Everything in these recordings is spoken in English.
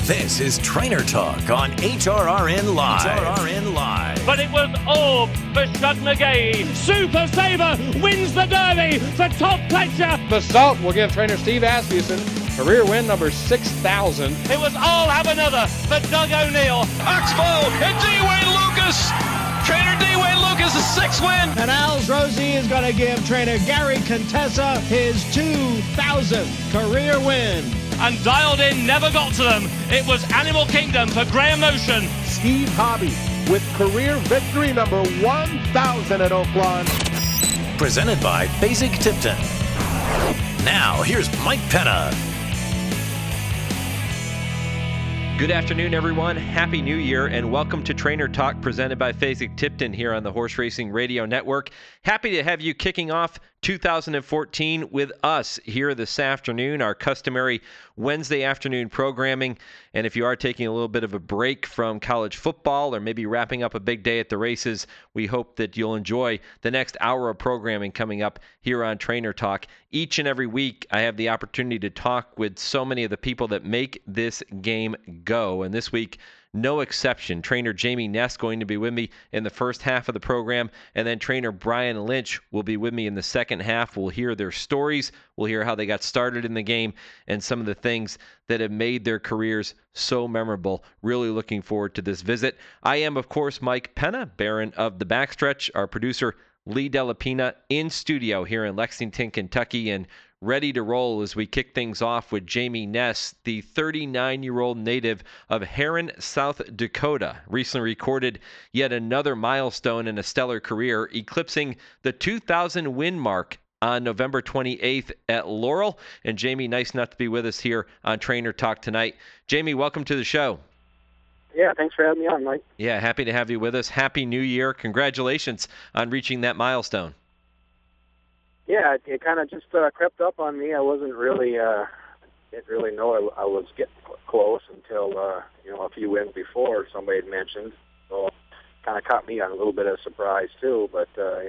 This is Trainer Talk on HRRN Live. HRRN Live. But it was all for Shug McGee. Super Saver wins the Derby for Todd Pletcher. The Salt will give trainer Steve Asmussen career win number 6,000. It was all have another for Doug O'Neill. Oxbow and D-Wayne Lucas. Trainer D-Wayne Lucas' 6th win. And Al's Rosie is going to give trainer Gary Contessa his 2,000th career win. And Dialed In never got to them. It was Animal Kingdom for Graham Motion. Steve Hobby with career victory number 1,000 at Oaklawn. Presented by Fasig-Tipton. Now, here's Mike Penna. Good afternoon, everyone. Happy New Year, and welcome to Trainer Talk presented by Fasig-Tipton here on the Horse Racing Radio Network. Happy to have you kicking off 2014 with us here this afternoon, our customary Wednesday afternoon programming. And if you are taking a little bit of a break from college football or maybe wrapping up a big day at the races, we hope that you'll enjoy the next hour of programming coming up here on Trainer Talk. Each and every week, I have the opportunity to talk with so many of the people that make this game go. And this week, no exception. Trainer Jamie Ness going to be with me in the first half of the program, and then trainer Brian Lynch will be with me in the second half. We'll hear their stories, we'll hear how they got started in the game, and some of the things that have made their careers so memorable. Really looking forward to this visit. I am, of course, Mike Penna, Baron of the Backstretch, our producer Lee Delapina in studio here in Lexington, Kentucky, and ready to roll as we kick things off with Jamie Ness, the 39-year-old native of Herrin, South Dakota. Recently recorded yet another milestone in a stellar career, eclipsing the 2,000 win mark on November 28th at Laurel. And Jamie, nice enough to be with us here on Trainer Talk tonight. Jamie, welcome to the show. Yeah, thanks for having me on, Mike. Yeah, happy to have you with us. Happy New Year. Congratulations on reaching that milestone. Yeah, it kind of just crept up on me. I wasn't really, didn't really know I was getting close until, a few wins before somebody had mentioned. So it kind of caught me on a little bit of surprise too. But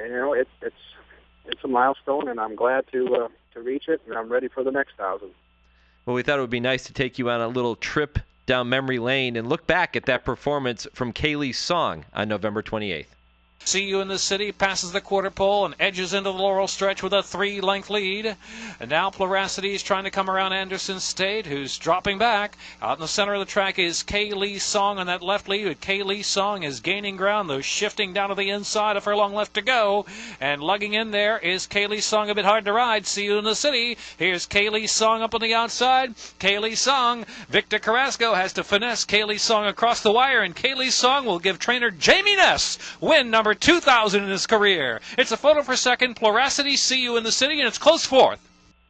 it's a milestone, and I'm glad to reach it, and I'm ready for the next 1,000. Well, we thought it would be nice to take you on a little trip down memory lane and look back at that performance from Kaylee's Song on November 28th. See You in the City passes the quarter pole and edges into the Laurel stretch with a 3-length lead. And now Pluracity is trying to come around Anderson State, who's dropping back. Out in the center of the track is Kaylee's Song on that left lead. But Kaylee's Song is gaining ground, though shifting down to the inside. A furlong left to go. And lugging in there is Kaylee's Song, a bit hard to ride. See You in the City. Here's Kaylee's Song up on the outside. Kaylee's Song. Victor Carrasco has to finesse Kaylee's Song across the wire, and Kaylee's Song will give trainer Jamie Ness win number 2,000 in his career. It's a photo for second. Pluracity, See You in the City, and it's close fourth.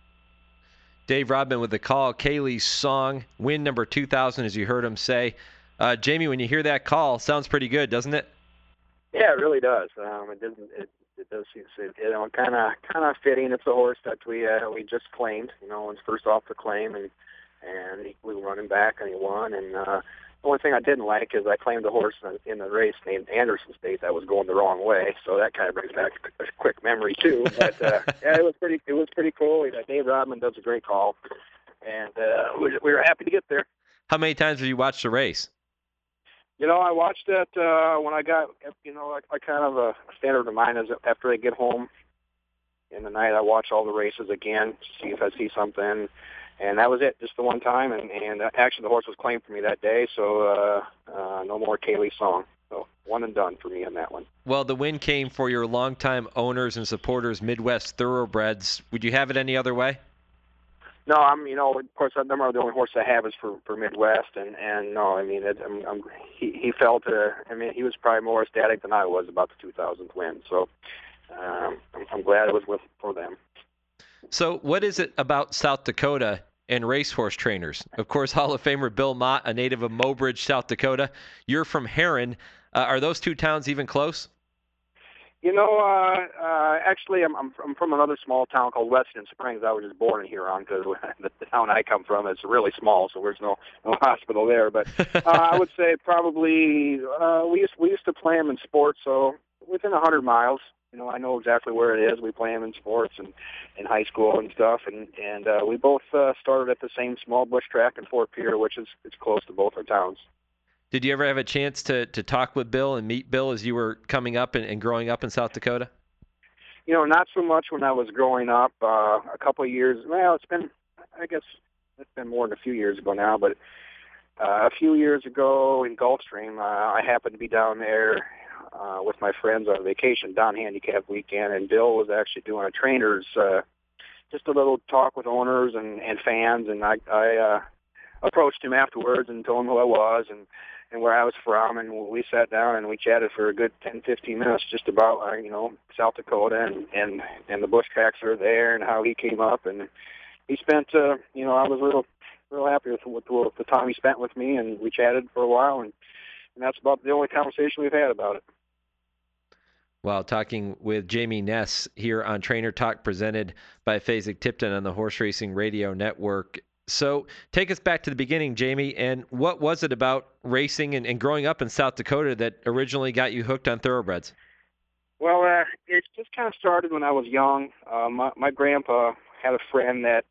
Dave Rodman with the call. Kaylee's Song, win number 2,000, as you heard him say. Jamie, when you hear that call, sounds pretty good, doesn't it? Yeah, it really does. It does seem kind of fitting. It's a horse that we just claimed. Was first off the claim, and he was running back, and he won. And the only thing I didn't like is I claimed a horse in the race named Anderson State that was going the wrong way, so that kind of brings back a quick memory too. But yeah, it was pretty cool. Dave Rodman does a great call, and we were happy to get there. How many times have you watched the race? I watched it when I got, I kind of a standard of mine is after I get home in the night, I watch all the races again to see if I see something. And that was it, just the one time. And actually, the horse was claimed for me that day, so no more Kaylee's Song. So one and done for me on that one. Well, the win came for your longtime owners and supporters, Midwest Thoroughbreds. Would you have it any other way? No, of course, the only horse I have is for Midwest, and no, he felt, he was probably more ecstatic than I was about the 2000th win. So I'm glad it was for them. So what is it about South Dakota and racehorse trainers? Of course, Hall of Famer Bill Mott, a native of Mobridge, South Dakota. You're from Herrin. Are those two towns even close? Actually, I'm from another small town called Weston Springs. I was just born in Huron because the town I come from is really small, so there's no hospital there. But I would say probably we used to play them in sports, so within 100 miles. I know exactly where it is. We play them in sports and in high school and stuff, and we both started at the same small bush track in Fort Pierre, which is it's close to both our towns. Did you ever have a chance to talk with Bill and meet Bill as you were coming up and growing up in South Dakota? Not so much when I was growing up. A couple of years, well, I guess it's been more than a few years ago now, but a few years ago in Gulfstream, I happened to be down there with my friends on vacation down handicap weekend, and Bill was actually doing a trainer's, just a little talk with owners and fans, and I approached him afterwards and told him who I was and where I was from, and we sat down and we chatted for a good 10-15 minutes just about South Dakota and the bush tracks that are there and how he came up, and he spent I was real happy with the time he spent with me, and we chatted for a while, and that's about the only conversation we've had about it. Well, talking with Jamie Ness here on Trainer Talk, presented by Fasig-Tipton on the Horse Racing Radio Network. So take us back to the beginning, Jamie, and what was it about racing and growing up in South Dakota that originally got you hooked on thoroughbreds? Well, it just kind of started when I was young. My grandpa had a friend that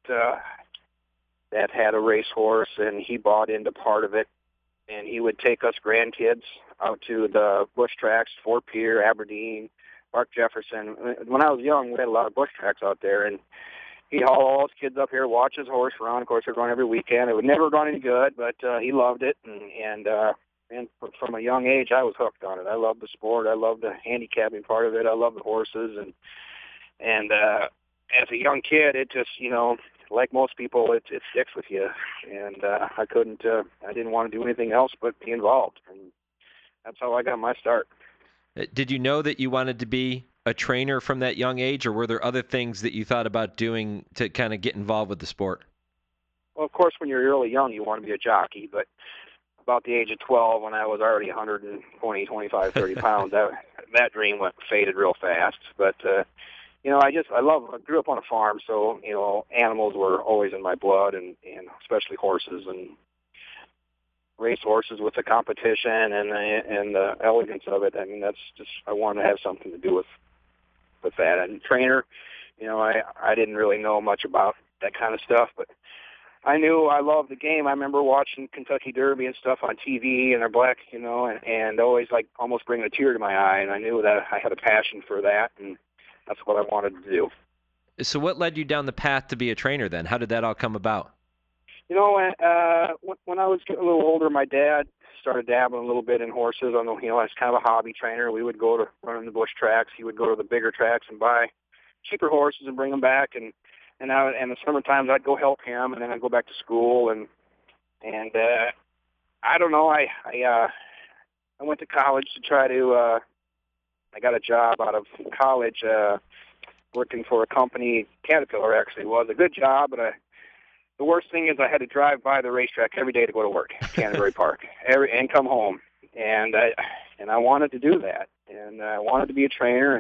had a racehorse, and he bought into part of it, and he would take us grandkids out to the bush tracks, Fort Pierre, Aberdeen, Mark Jefferson. When I was young, we had a lot of bush tracks out there, and he'd haul all his kids up here, watch his horse run. Of course, they'd run every weekend. It would never run any good, but he loved it, and from a young age, I was hooked on it. I loved the sport. I loved the handicapping part of it. I loved the horses, and as a young kid, it just, like most people, it sticks with you, and I didn't want to do anything else but be involved, and that's how I got my start. Did you know that you wanted to be a trainer from that young age, or were there other things that you thought about doing to kind of get involved with the sport? Well, of course, when you're really young, you want to be a jockey, but about the age of 12, when I was already 120, 25, 30 pounds, that dream faded real fast. But I grew up on a farm, so animals were always in my blood, and especially horses and race horses with the competition and the elegance of it. I mean, that's just, I wanted to have something to do with that. And trainer, I didn't really know much about that kind of stuff, but I knew I loved the game. I remember watching Kentucky Derby and stuff on TV, and they're black, and always like almost bringing a tear to my eye. And I knew that I had a passion for that, and that's what I wanted to do. So what led you down the path to be a trainer then? How did that all come about? When I was getting a little older, my dad started dabbling a little bit in horses. As kind of a hobby trainer. We would go to run in the bush tracks. He would go to the bigger tracks and buy cheaper horses and bring them back. And the summer times I'd go help him, and then I'd go back to school. And I don't know. I went to college to try to. I got a job out of college working for a company. Caterpillar actually was a good job, but the worst thing is I had to drive by the racetrack every day to go to work, Canterbury Park, and come home. And I wanted to do that, and I wanted to be a trainer,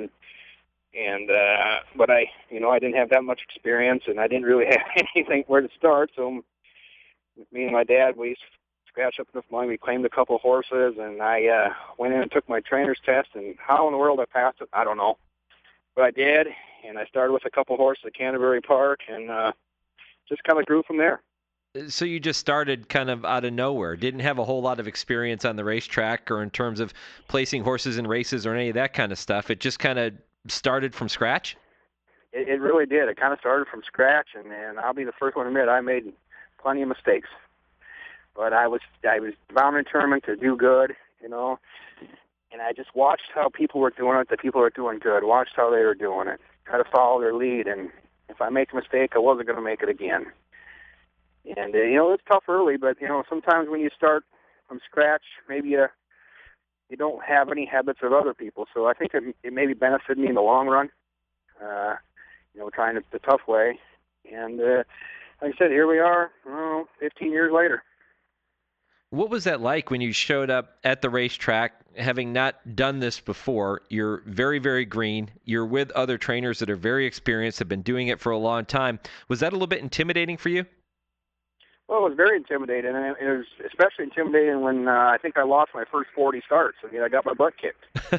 but I didn't have that much experience, and I didn't really have anything where to start. So me and my dad, we scratched up enough money. We claimed a couple horses, and I went in and took my trainer's test. And how in the world I passed it, I don't know, but I did. And I started with a couple horses at Canterbury Park, and just kind of grew from there. So you just started kind of out of nowhere, didn't have a whole lot of experience on the racetrack or in terms of placing horses in races or any of that kind of stuff. It just kind of started from scratch? It really did. It kind of started from scratch, and I'll be the first one to admit I made plenty of mistakes. But I was bound and determined to do good, and I just watched how people were doing it, the people who were doing good, watched how they were doing it, try to follow their lead, and if I make a mistake, I wasn't going to make it again. And, it's tough early, but, sometimes when you start from scratch, maybe you don't have any habits of other people. So I think it maybe benefited me in the long run, trying it the tough way. And like I said, here we are, 15 years later. What was that like when you showed up at the racetrack, having not done this before? You're very, very green. You're with other trainers that are very experienced, have been doing it for a long time. Was that a little bit intimidating for you? Well, it was very intimidating, and it was especially intimidating when I think I lost my first 40 starts. I got my butt kicked.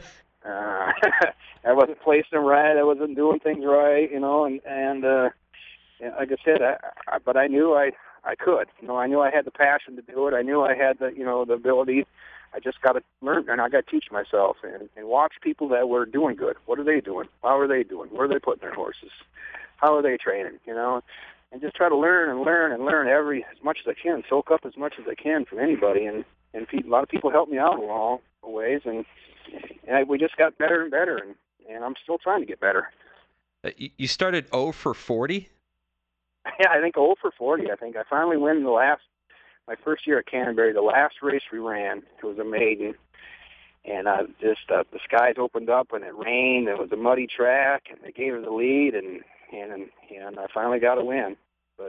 I wasn't placing them right. I wasn't doing things right, and like I said, but I knew I could. I knew I had the passion to do it. I knew I had the ability. I just got to learn, and I got to teach myself and watch people that were doing good. What are they doing? How are they doing? Where are they putting their horses? How are they training? And just try to learn and learn and learn as much as I can, soak up as much as I can from anybody. And a lot of people helped me out along the ways, and we just got better and better, and I'm still trying to get better. You started 0 for 40? Yeah, I think 0 for 40. I think I finally win my first year at Canterbury, the last race we ran. It was a maiden, and the skies opened up and it rained. It was a muddy track, and they gave us the lead, and I finally got a win. But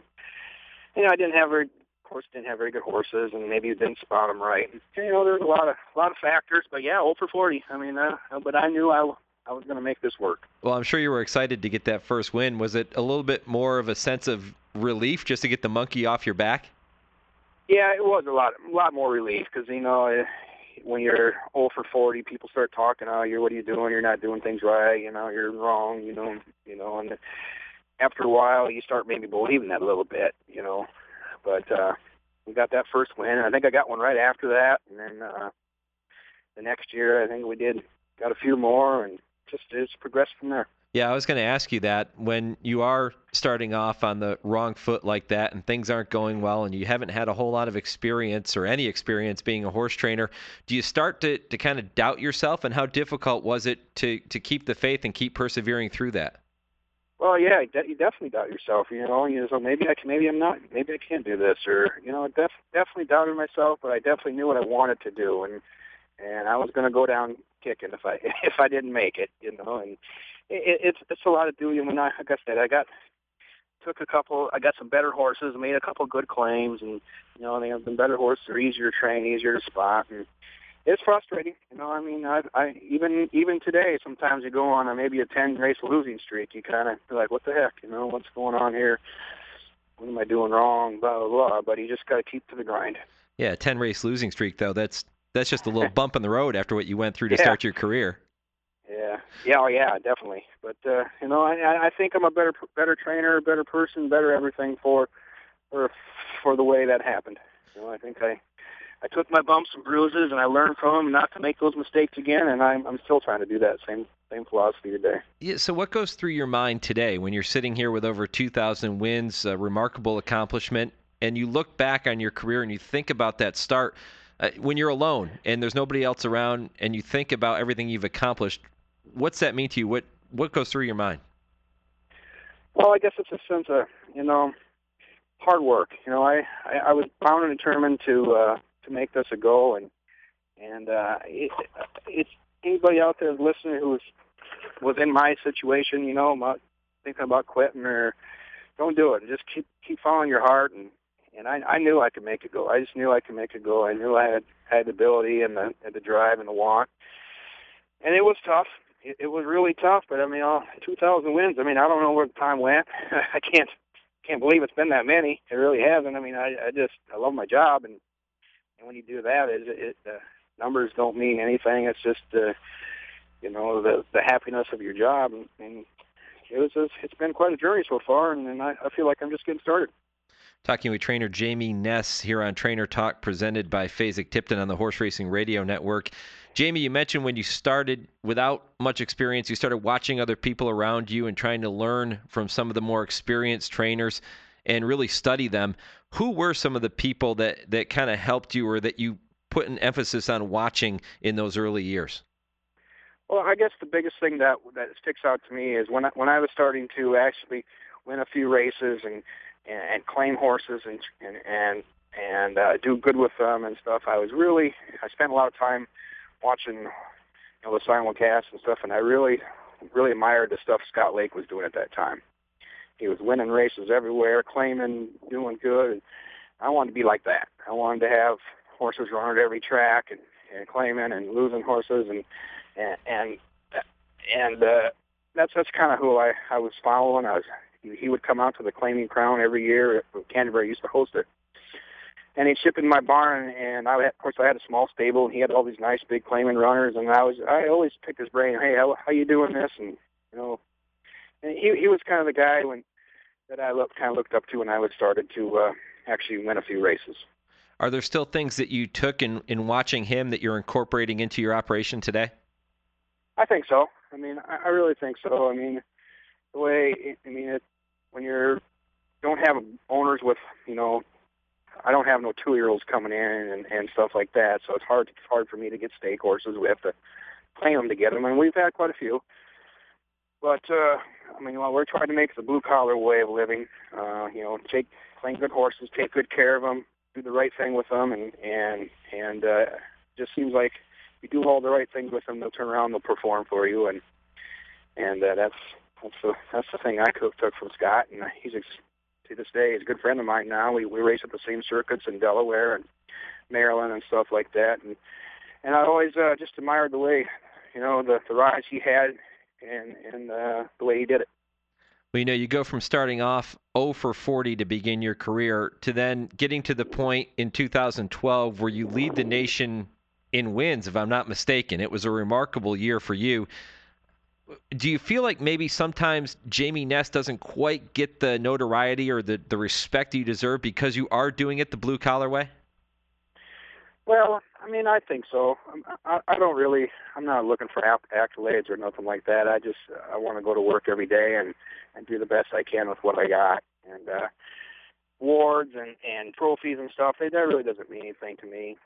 I didn't have very good horses, and maybe didn't spot them right. There's a lot of factors, but yeah, 0 for 40. But I knew I was going to make this work. Well, I'm sure you were excited to get that first win. Was it a little bit more of a sense of relief just to get the monkey off your back? Yeah, it was a lot more relief because when you're 0 for 40, people start talking. What are you doing? You're not doing things right. You're wrong. And after a while, you start maybe believing that a little bit. But we got that first win. I think I got one right after that, and then the next year, I think we got a few more, and just progressed from there. Yeah, I was going to ask you that. When you are starting off on the wrong foot like that and things aren't going well and you haven't had a whole lot of experience or any experience being a horse trainer, do you start to kind of doubt yourself? And how difficult was it to keep the faith and keep persevering through that? Well, yeah, you definitely doubt yourself. So maybe I'm not, maybe I can't do this, or I definitely doubted myself, but I definitely knew what I wanted to do, and I was going to go down kicking if I didn't make it, and it's a lot of doing. Like I said, I got some better horses, made a couple good claims, and they have been better horses. They're easier to train, easier to spot, and it's frustrating. I even today, sometimes you go on maybe a 10-race losing streak. You kind of feel like, what the heck? What's going on here? What am I doing wrong? Blah blah blah. But you just got to keep to the grind. Yeah, 10-race losing streak though. That's just a little bump in the road after what you went through to start your career. Yeah, definitely. But I think I'm a better trainer, a better person, better everything for the way that happened. I think I took my bumps and bruises, and I learned from them not to make those mistakes again, and I'm still trying to do that same philosophy today. Yeah. So what goes through your mind today when you're sitting here with over 2,000 wins, a remarkable accomplishment, and you look back on your career and you think about that start when you're alone and there's nobody else around, and you think about everything you've accomplished? What's that mean to you? What goes through your mind? Well, I guess it's a sense of hard work. I was bound and determined to make this a goal, and it's anybody out there listening who was in my situation, thinking about quitting, or don't do it. Just keep following your heart, and I knew I could make it go. I just knew I could make it go. I knew I had the ability and the drive and the want, and it was tough. It was really tough, but 2,000 wins. I don't know where the time went. I can't believe it's been that many. It really hasn't. I love my job, and when you do that, numbers don't mean anything. It's just the happiness of your job, and it's been quite a journey so far, and I feel like I'm just getting started. Talking with trainer Jamie Ness here on Trainer Talk, presented by Fasig-Tipton on the Horse Racing Radio Network. Jamie, you mentioned when you started without much experience, you started watching other people around you and trying to learn from some of the more experienced trainers and really study them. Who were some of the people that kind of helped you, or that you put an emphasis on watching in those early years? Well, I guess the biggest thing that sticks out to me is when I was starting to actually win a few races and claim horses and do good with them and stuff. I spent a lot of time watching the simulcasts and stuff, and I really admired the stuff Scott Lake was doing at that time. He was winning races everywhere, claiming, doing good. And I wanted to be like that. I wanted to have horses run at every track and claiming and losing horses, and that's kind of who I was following. He would come out to the Claiming Crown every year. Canterbury used to host it. and he'd ship in my barn, and of course I had a small stable, and he had all these nice big claiming runners, and I always picked his brain. Hey, how you doing this? And and he was kind of the guy that I looked up to when I started to actually win a few races. Are there still things that you took in watching him that you're incorporating into your operation today? I think so. I mean, I really think so. I mean, the way, when you don't have owners with, I don't have no 2-year-olds coming in and stuff like that, so it's hard for me to get stake horses. We have to claim them to get them, and we've had quite a few. But, we're trying to make the blue-collar way of living, claim good horses, take good care of them, do the right thing with them, and just seems like you do all the right things with them, they'll turn around, they'll perform for you, and that's the thing I took from Scott, and he's to this day he's a good friend of mine now. We race at the same circuits in Delaware and Maryland and stuff like that, and I always just admired the way, the rise he had and the way he did it. Well, you go from starting off 0 for 40 to begin your career to then getting to the point in 2012 where you lead the nation in wins, if I'm not mistaken. It was a remarkable year for you. Do you feel like maybe sometimes Jamie Ness doesn't quite get the notoriety or the respect you deserve because you are doing it the blue-collar way? Well, I think so. I'm not looking for accolades or nothing like that. I want to go to work every day and do the best I can with what I got. And awards and trophies and stuff, that really doesn't mean anything to me.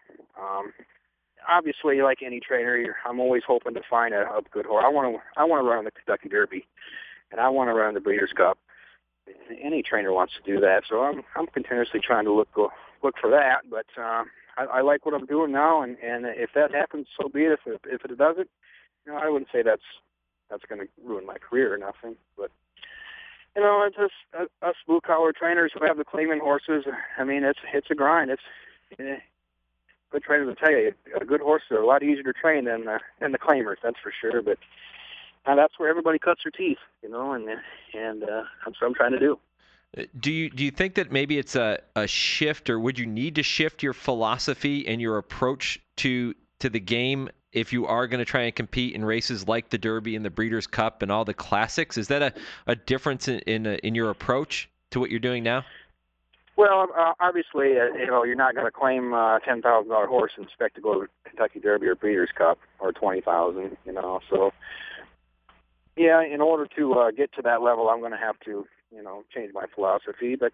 Obviously, like any trainer, I'm always hoping to find a good horse. I want to run the Kentucky Derby, and I want to run the Breeders' Cup. Any trainer wants to do that, so I'm continuously trying to look for that. But I like what I'm doing now, and if that happens, so be it. If it doesn't, I wouldn't say that's going to ruin my career or nothing. But it's just us blue collar trainers who have the claiming horses. It's a grind. Good trainers will tell you good horses are a lot easier to train than the claimers. That's for sure. But that's where everybody cuts their teeth, and that's what I'm trying to do. Do you think that maybe it's a shift, or would you need to shift your philosophy and your approach to the game if you are going to try and compete in races like the Derby and the Breeders' Cup and all the classics? Is that a difference in your approach to what you're doing now? Well, obviously, you're not going to claim a $10,000 horse and expect to go to Kentucky Derby or Breeders' Cup or $20,000. So yeah, in order to get to that level, I'm going to have to change my philosophy. But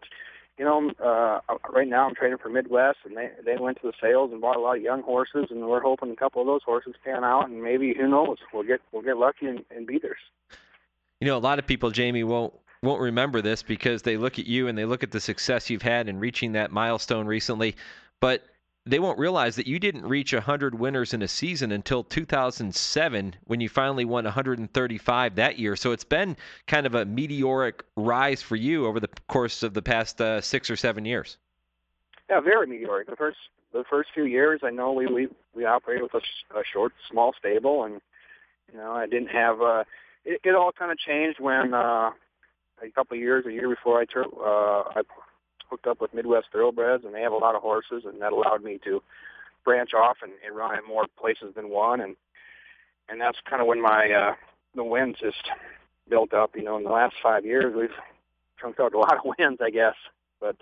right now I'm training for Midwest, and they went to the sales and bought a lot of young horses, and we're hoping a couple of those horses pan out, and maybe, who knows, we'll get lucky and beat theirs. A lot of people, Jamie, won't remember this because they look at you and they look at the success you've had in reaching that milestone recently, but they won't realize that you didn't reach 100 winners in a season until 2007 when you finally won 135 that year. So it's been kind of a meteoric rise for you over the course of the past 6 or 7 years. Yeah, very meteoric. The first few years, I know we operated with a small stable, and I didn't have it all kind of changed when a year before I hooked up with Midwest Thoroughbreds, and they have a lot of horses, and that allowed me to branch off and run at more places than one, and that's kind of when my the wins just built up. In the last 5 years, we've chunked out a lot of wins, I guess, but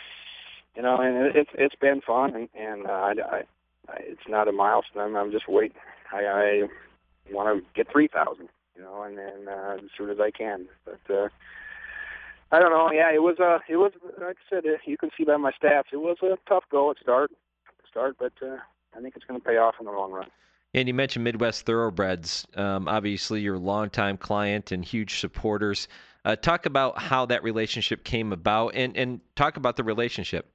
and it's been fun, and it's not a milestone. I'm just waiting. I want to get 3,000, and then as soon as I can, but. I don't know. Yeah, it was like I said, you can see by my stats, it was a tough go at start, but I think it's going to pay off in the long run. And you mentioned Midwest Thoroughbreds. Obviously, you're a longtime client and huge supporters. Talk about how that relationship came about, and talk about the relationship.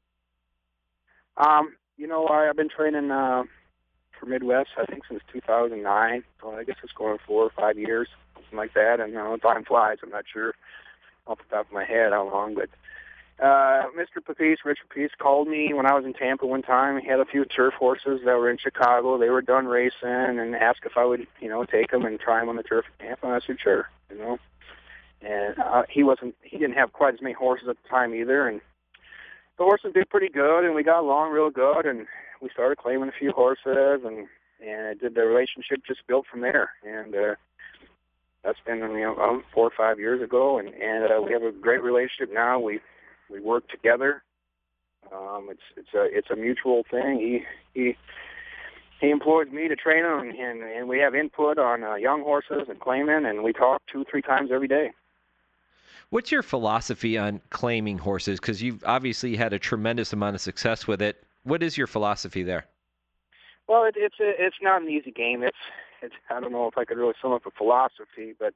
I've been training for Midwest, I think, since 2009. So I guess it's going 4 or 5 years, something like that. And time flies. I'm not sure off the top of my head how long, but Richard Papis called me when I was in Tampa one time. He had a few turf horses that were in Chicago. They were done racing, and asked if I would, take them and try them on the turf in Tampa. And I said, sure, And he didn't have quite as many horses at the time either, and the horses did pretty good, and we got along real good, and we started claiming a few horses, and the relationship just built from there. And that's been 4 or 5 years ago, and we have a great relationship now. We work together. It's a mutual thing. He employs me to train them, and we have input on young horses and claiming, and we talk 2-3 times every day. What's your philosophy on claiming horses? Because you've obviously had a tremendous amount of success with it. What is your philosophy there? Well, it's not an easy game. It's I don't know if I could really sum up a philosophy, but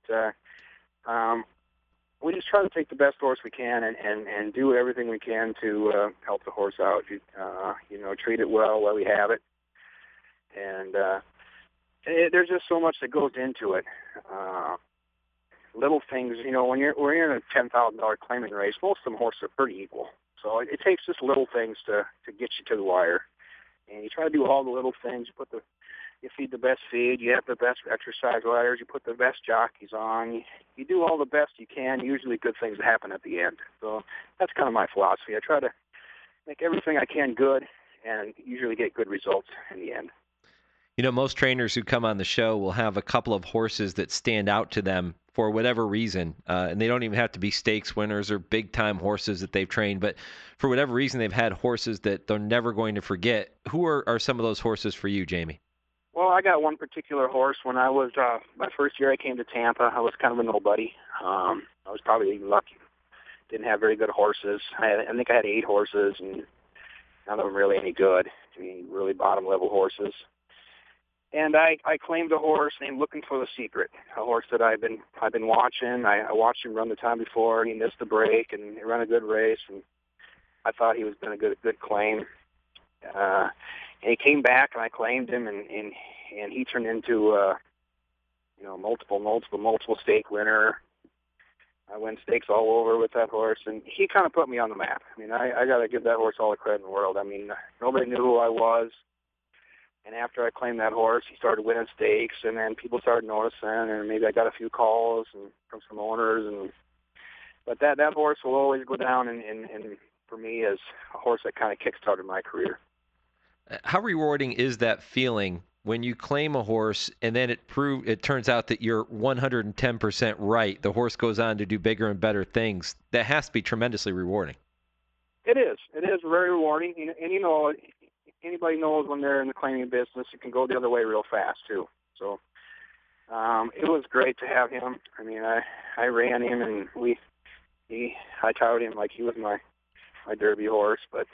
we just try to take the best horse we can and do everything we can to help the horse out. Treat it well while we have it, and there's just so much that goes into it. Little things, when you're in a $10,000 claiming race, most of them horses are pretty equal. So it takes just little things to get you to the wire, and you try to do all the little things. You feed the best feed, you have the best exercise riders, you put the best jockeys on, you do all the best you can. Usually good things happen at the end. So that's kind of my philosophy. I try to make everything I can good and usually get good results in the end. Most trainers who come on the show will have a couple of horses that stand out to them for whatever reason, and they don't even have to be stakes winners or big-time horses that they've trained, but for whatever reason they've had horses that they're never going to forget. Who are some of those horses for you, Jamie? Well, I got one particular horse. When I was my first year I came to Tampa, I was kind of a nobody. I was probably lucky. Didn't have very good horses. I think I had 8 horses, and none of them really any good. Really bottom-level horses. And I claimed a horse named Looking for the Secret, a horse that I've been watching. I watched him run the time before. He missed the break, and he ran a good race, and I thought he was been a good claim. And he came back, and I claimed him, and he turned into multiple stake winner. I win stakes all over with that horse, and he kind of put me on the map. I got to give that horse all the credit in the world. Nobody knew who I was. And after I claimed that horse, he started winning stakes, and then people started noticing, and maybe I got a few calls from some owners. But that horse will always go down and for me as a horse that kind of kickstarted my career. How rewarding is that feeling when you claim a horse and then it turns out that you're 110% right? The horse goes on to do bigger and better things. That has to be tremendously rewarding. It is. It is very rewarding, and anybody knows when they're in the claiming business, it can go the other way real fast too. So it was great to have him. I ran him, and I touted him like he was my Derby horse. But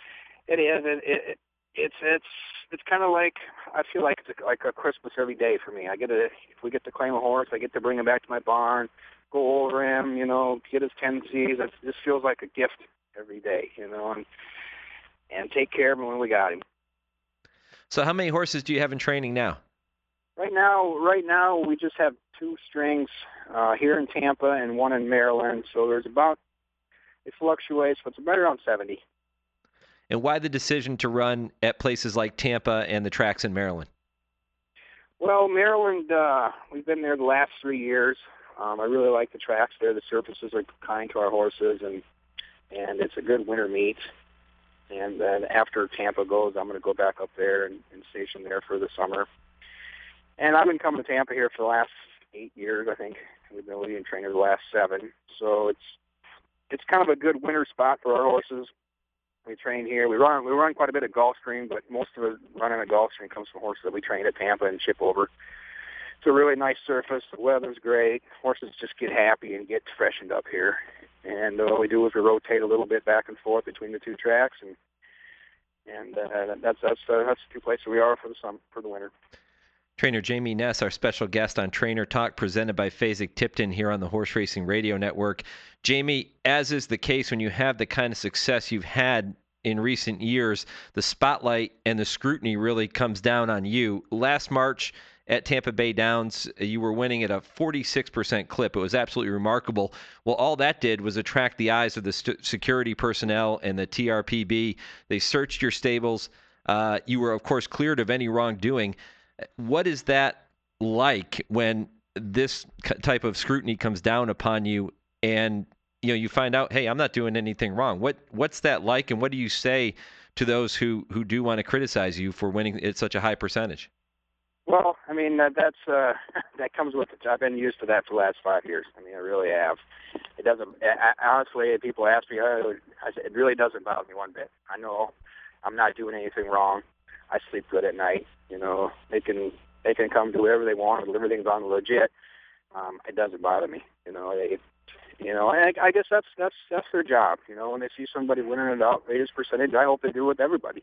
it's kind of like, I feel like it's like a Christmas every day for me. If we get to claim a horse, I get to bring him back to my barn, go over him, get his tendencies. It just feels like a gift every day, and take care of him when we got him. So how many horses do you have in training now? Right now we just have 2 strings here in Tampa and 1 in Maryland. So it fluctuates, but it's right around 70. And why the decision to run at places like Tampa and the tracks in Maryland? Well, Maryland, we've been there the last 3 years. I really like the tracks there. The surfaces are kind to our horses, and it's a good winter meet. And then after Tampa goes, I'm going to go back up there and station there for the summer. And I've been coming to Tampa here for the last 8 years, I think. We've been leading trainer the last 7. So it's kind of a good winter spot for our horses. We train here. We run quite a bit of Gulfstream, but most of the running of Gulfstream comes from horses that we train at Tampa and ship over. It's a really nice surface. The weather's great. Horses just get happy and get freshened up here. And what we do is we rotate a little bit back and forth between the 2 tracks, and that's the 2 places we are for the winter. Trainer Jamie Ness, our special guest on Trainer Talk, presented by Fasig-Tipton here on the Horse Racing Radio Network. Jamie, as is the case when you have the kind of success you've had in recent years, the spotlight and the scrutiny really comes down on you. Last March at Tampa Bay Downs, you were winning at a 46% clip. It was absolutely remarkable. Well, all that did was attract the eyes of the security personnel and the TRPB. They searched your stables. You were, of course, cleared of any wrongdoing. What is that like when this type of scrutiny comes down upon you and, you find out, hey, I'm not doing anything wrong. What's that like, and what do you say to those who do want to criticize you for winning at such a high percentage? Well, I mean, that's that comes with it. I've been used to that for the last 5 years. I mean, I really have. It doesn't, honestly, people ask me, I say, it really doesn't bother me one bit. I know I'm not doing anything wrong. I sleep good at night. They can come do whatever they want. Everything's on legit. It doesn't bother me. I guess that's their job. When they see somebody winning an outrageous percentage, I hope they do it with everybody.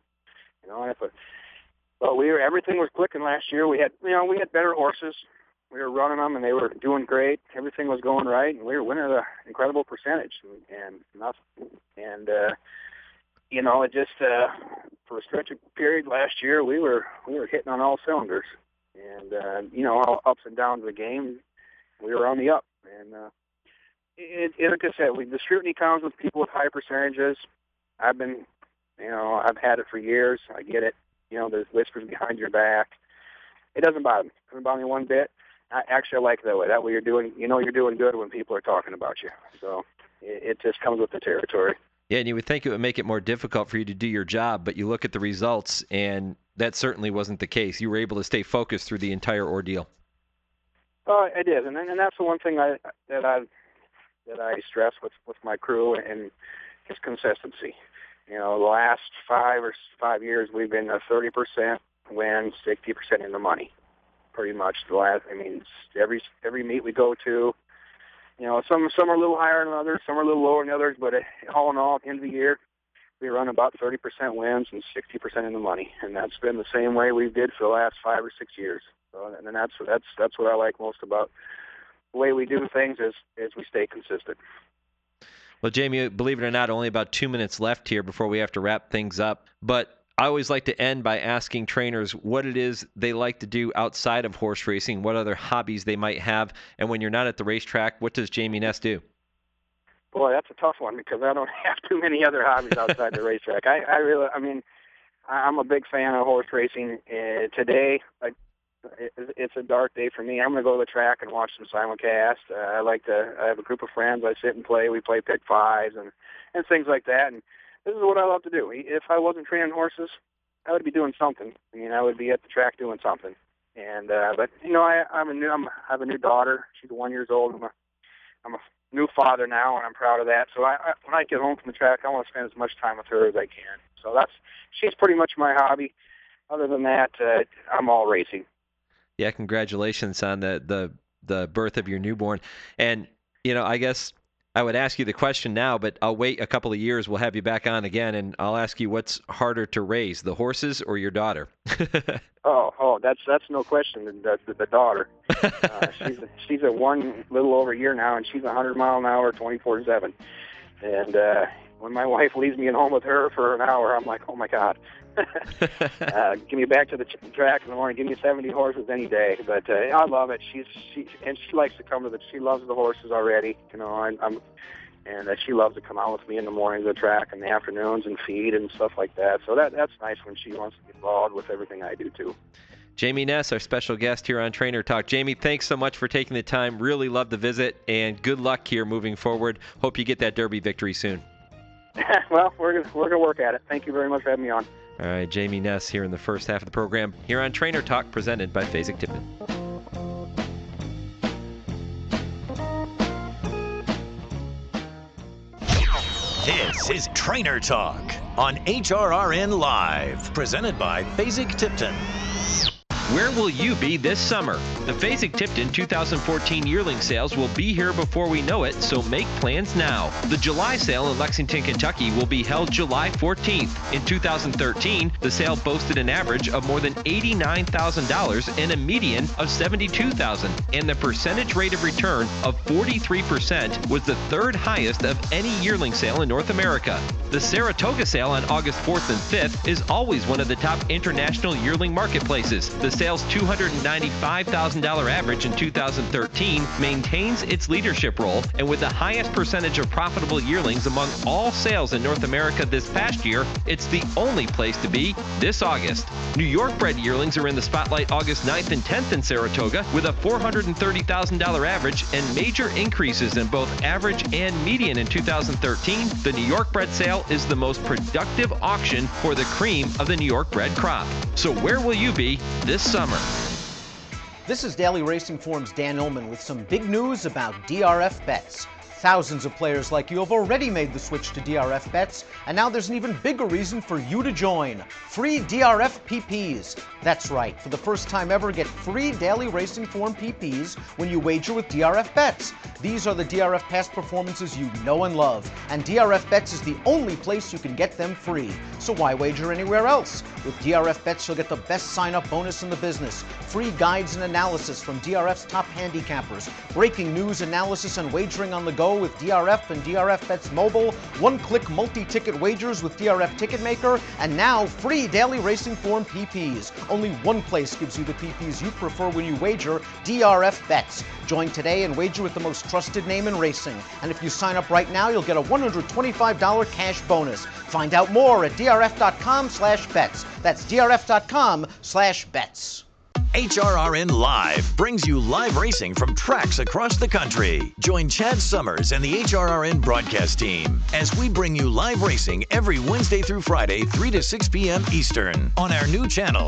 But everything was clicking last year. We had better horses. We were running them, and they were doing great. Everything was going right, and we were winning an incredible percentage. It just for a stretch of period last year, we were hitting on all cylinders, and all ups and downs of the game, we were on the up. And like I said, the scrutiny comes with people with high percentages. I've had it for years. I get it. There's whispers behind your back. It doesn't bother me. It doesn't bother me one bit. I like it that way. That way you're doing good when people are talking about you. So it just comes with the territory. Yeah, and you would think it would make it more difficult for you to do your job, but you look at the results, and that certainly wasn't the case. You were able to stay focused through the entire ordeal. I did, and that's the one thing that I stress with my crew, and is consistency. The last 5 years, we've been a 30% win, 60% in the money, pretty much. Every meet we go to, some are a little higher than others, some are a little lower than others, but all in all, at the end of the year, we run about 30% wins and 60% in the money, and that's been the same way we did for the last 5 or 6 years. So, and that's what I like most about the way we do things is we stay consistent. Well, Jamie, believe it or not, only about 2 minutes left here before we have to wrap things up. But I always like to end by asking trainers what it is they like to do outside of horse racing, what other hobbies they might have, and when you're not at the racetrack, what does Jamie Ness do? Boy, that's a tough one because I don't have too many other hobbies outside the racetrack. I'm a big fan of horse racing. Today, it's a dark day for me. I'm going to go to the track and watch some simulcast. I have a group of friends. I sit and play. We play pick fives and things like that. And this is what I love to do. If I wasn't training horses, I would be doing something. I would be at the track doing something. And I have a new daughter. She's 1 year old. I'm a new father now, and I'm proud of that. So when I get home from the track, I want to spend as much time with her as I can. So she's pretty much my hobby. Other than that, I'm all racing. Yeah, congratulations on the birth of your newborn. And, I guess I would ask you the question now, but I'll wait a couple of years. We'll have you back on again, and I'll ask you what's harder to raise, the horses or your daughter? Oh, that's no question. The daughter. She's a little over a year now, and she's 100 mile an hour, 24/7. And when my wife leaves me at home with her for an hour, I'm like, oh my God. Give me back to the track in the morning. Give me 70 horses any day. But I love it. She likes to come to she loves the horses already. She loves to come out with me in the morning to the track and the afternoons and feed and stuff like that. So that's nice when she wants to get involved with everything I do too. Jamie Ness, our special guest here on Trainer Talk. Jamie, thanks so much for taking the time. Really love the visit, and good luck here moving forward. Hope you get that Derby victory soon. Well, we're gonna work at it. Thank you very much for having me on. All right, Jamie Ness here in the first half of the program here on Trainer Talk, presented by Fasig-Tipton. This is Trainer Talk on HRRN Live, presented by Fasig-Tipton. Where will you be this summer? The Fasig-Tipton 2014 yearling sales will be here before we know it, so make plans now. The July sale in Lexington, Kentucky will be held July 14th. In 2013, the sale boasted an average of more than $89,000 and a median of $72,000, and the percentage rate of return of 43% was the third highest of any yearling sale in North America. The Saratoga sale on August 4th and 5th is always one of the top international yearling marketplaces. The sale's $295,000 average in 2013, maintains its leadership role, and with the highest percentage of profitable yearlings among all sales in North America this past year, it's the only place to be this August. New York bred yearlings are in the spotlight August 9th and 10th in Saratoga with a $430,000 average and major increases in both average and median in 2013. The New York bred sale is the most productive auction for the cream of the New York bred crop. So where will you be this summer? This is Daily Racing Form's Dan Illman with some big news about DRF Bets. Thousands of players like you have already made the switch to DRF Bets, and now there's an even bigger reason for you to join. Free DRF PPs. That's right, for the first time ever, get free Daily Racing Form PPs when you wager with DRF Bets. These are the DRF past performances you know and love, and DRF Bets is the only place you can get them free. So why wager anywhere else? With DRF Bets, you'll get the best sign-up bonus in the business, free guides and analysis from DRF's top handicappers, breaking news, analysis, and wagering on the go with DRF and DRF Bets Mobile, one-click multi-ticket wagers with DRF Ticketmaker, and now free Daily Racing Form PPs. Only one place gives you the PPs you prefer when you wager, DRF Bets. Join today and wager with the most trusted name in racing. And if you sign up right now, you'll get a $125 cash bonus. Find out more at drf.com/bets. That's drf.com/bets. HRRN Live brings you live racing from tracks across the country. Join Chad Summers and the HRRN broadcast team as we bring you live racing every Wednesday through Friday, 3 to 6 p.m. Eastern on our new channel,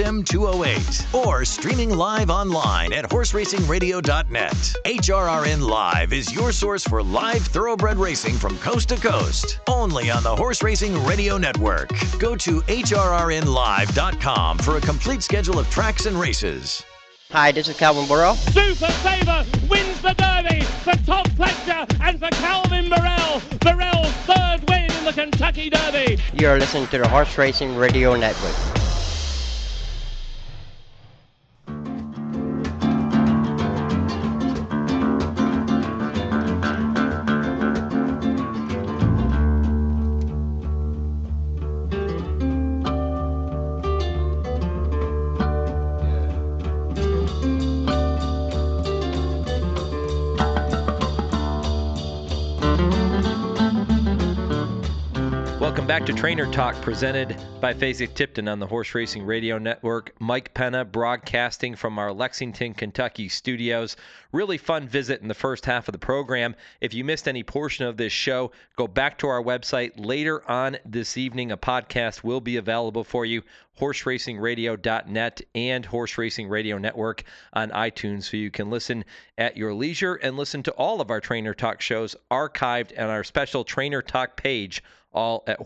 XM208, or streaming live online at horseracingradio.net. HRRN Live is your source for live thoroughbred racing from coast to coast, only on the Horse Racing Radio Network. Go to hrrnlive.com for a complete schedule of tracks and races. Hi, this is Calvin Burrell. Super Saver wins the Derby for Tom Fletcher and for Calvin Burrell. Burrell's third win in the Kentucky Derby. You're listening to the Horse Racing Radio Network. Welcome back to Trainer Talk, presented by Fasig-Tipton on the Horse Racing Radio Network. Mike Penna broadcasting from our Lexington, Kentucky studios. Really fun visit in the first half of the program. If you missed any portion of this show, go back to our website. Later on this evening, a podcast will be available for you, horseracingradio.net and Horse Racing Radio Network on iTunes, so you can listen at your leisure and listen to all of our Trainer Talk shows archived on our special Trainer Talk page, all at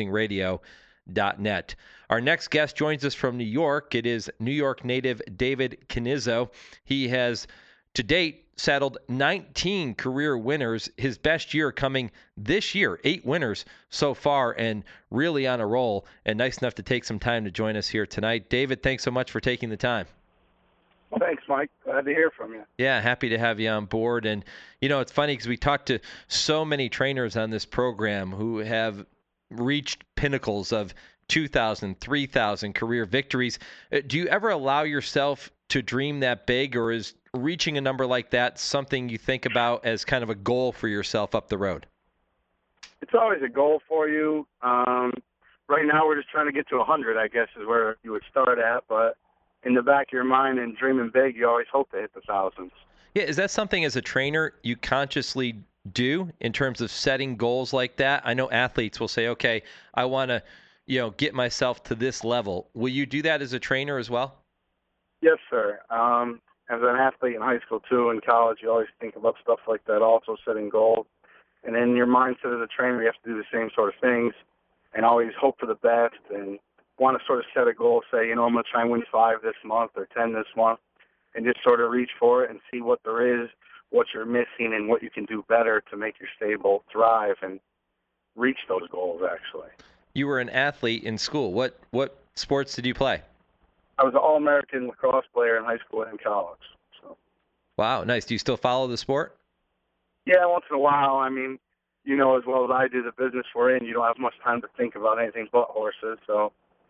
horseracingradio.net. Our next guest joins us from New York. It is New York native David Canizzo. He has, to date, saddled 19 career winners, his best year coming this year, 8 winners so far, and really on a roll, and nice enough to take some time to join us here tonight. David, thanks so much for taking the time. Well, thanks, Mike. Glad to hear from you. Yeah, happy to have you on board. And, you know, it's funny because we talked to so many trainers on this program who have reached pinnacles of 2,000, 3,000 career victories. Do you ever allow yourself to dream that big, or is reaching a number like that something you think about as kind of a goal for yourself up the road? It's always a goal for you. Right now we're just trying to get to 100, I guess, is where you would start at. But in the back of your mind and dreaming big, you always hope to hit the thousands. Yeah, is that something as a trainer you consciously do in terms of setting goals like that? I know athletes will say, okay, I want to, get myself to this level. Will you do that as a trainer as well? Yes, sir. As an athlete in high school, too, in college, you always think about stuff like that, also setting goals. And in your mindset as a trainer, you have to do the same sort of things and always hope for the best and want to sort of set a goal, say, I'm going to try and win 5 this month or 10 this month, and just sort of reach for it and see what there is, what you're missing, and what you can do better to make your stable thrive and reach those goals, actually. You were an athlete in school. What sports did you play? I was an All-American lacrosse player in high school and in college. So. Wow, nice. Do you still follow the sport? Yeah, once in a while. I mean, as well as I do, the business we're in, you don't have much time to think about anything but horses. So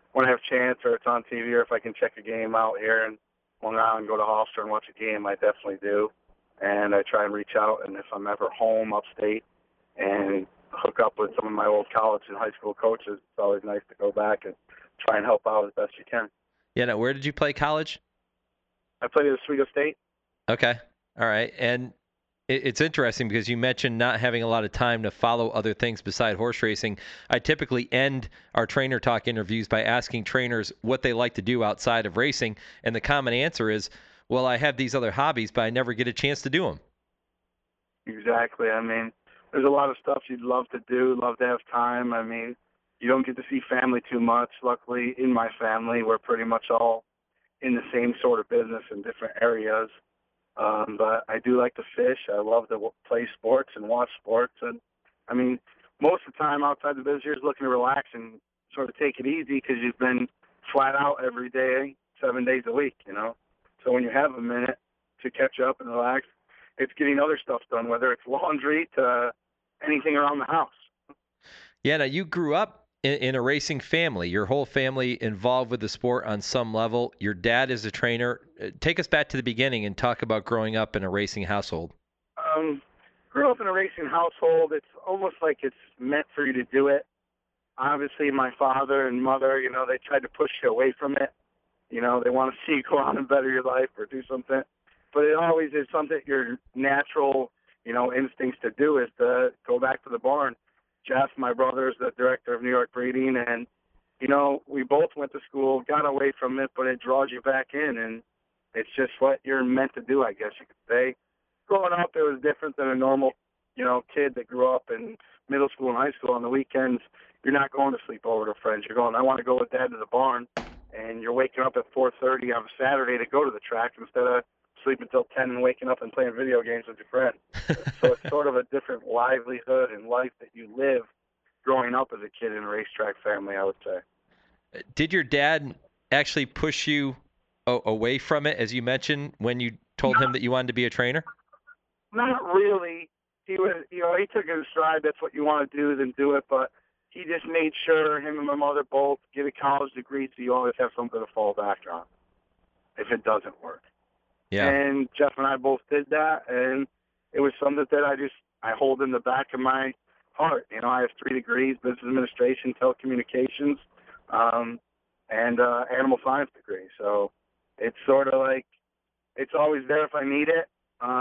when I have a chance or it's on TV or if I can check a game out here in Long Island, go to Hofstra and watch a game, I definitely do. And I try and reach out, and if I'm ever home upstate and hook up with some of my old college and high school coaches, it's always nice to go back and try and help out as best you can. Yeah. Now, where did you play college? I played at Oswego State. Okay. All right. And it's interesting because you mentioned not having a lot of time to follow other things beside horse racing. I typically end our Trainer Talk interviews by asking trainers what they like to do outside of racing. And the common answer is, well, I have these other hobbies, but I never get a chance to do them. Exactly. I mean, there's a lot of stuff you'd love to do, love to have time. I mean, you don't get to see family too much. Luckily, in my family, we're pretty much all in the same sort of business in different areas. But I do like to fish. I love to play sports and watch sports. And, I mean, most of the time outside the business, you're just looking to relax and sort of take it easy because you've been flat out every day, 7 days a week, you know. So when you have a minute to catch up and relax, it's getting other stuff done, whether it's laundry to anything around the house. Yeah, now you grew up in a racing family. Your whole family involved with the sport on some level. Your dad is a trainer. Take us back to the beginning and talk about growing up in a racing household. Grew up in a racing household. It's almost like it's meant for you to do it. Obviously, my father and mother, you know, they tried to push you away from it. You know, they want to see you go out and better your life or do something. But it always is something your natural, you know, instincts to do is to go back to the barn. Jeff, my brother, is the director of New York Breeding, and, you know, we both went to school, got away from it, but it draws you back in, and it's just what you're meant to do, I guess you could say. Growing up, it was different than a normal, you know, kid that grew up in middle school and high school. On the weekends, you're not going to sleep over to friends. You're going, I want to go with Dad to the barn, and you're waking up at 4:30 on a Saturday to go to the track instead of sleeping until 10 and waking up and playing video games with your friends. So it's sort of a different livelihood and life that you live growing up as a kid in a racetrack family, I would say. Did your dad actually push you away from it, as you mentioned, when you told him that you wanted to be a trainer? Not really. He was, you know, he took it in stride. That's what you want to do, then do it. But he just made sure him and my mother both get a college degree, so you always have something to fall back on if it doesn't work. Yeah. And Jeff and I both did that, and it was something that I hold in the back of my heart. You know, I have 3 degrees, business administration, telecommunications, and animal science degree. So it's sort of like it's always there if I need it,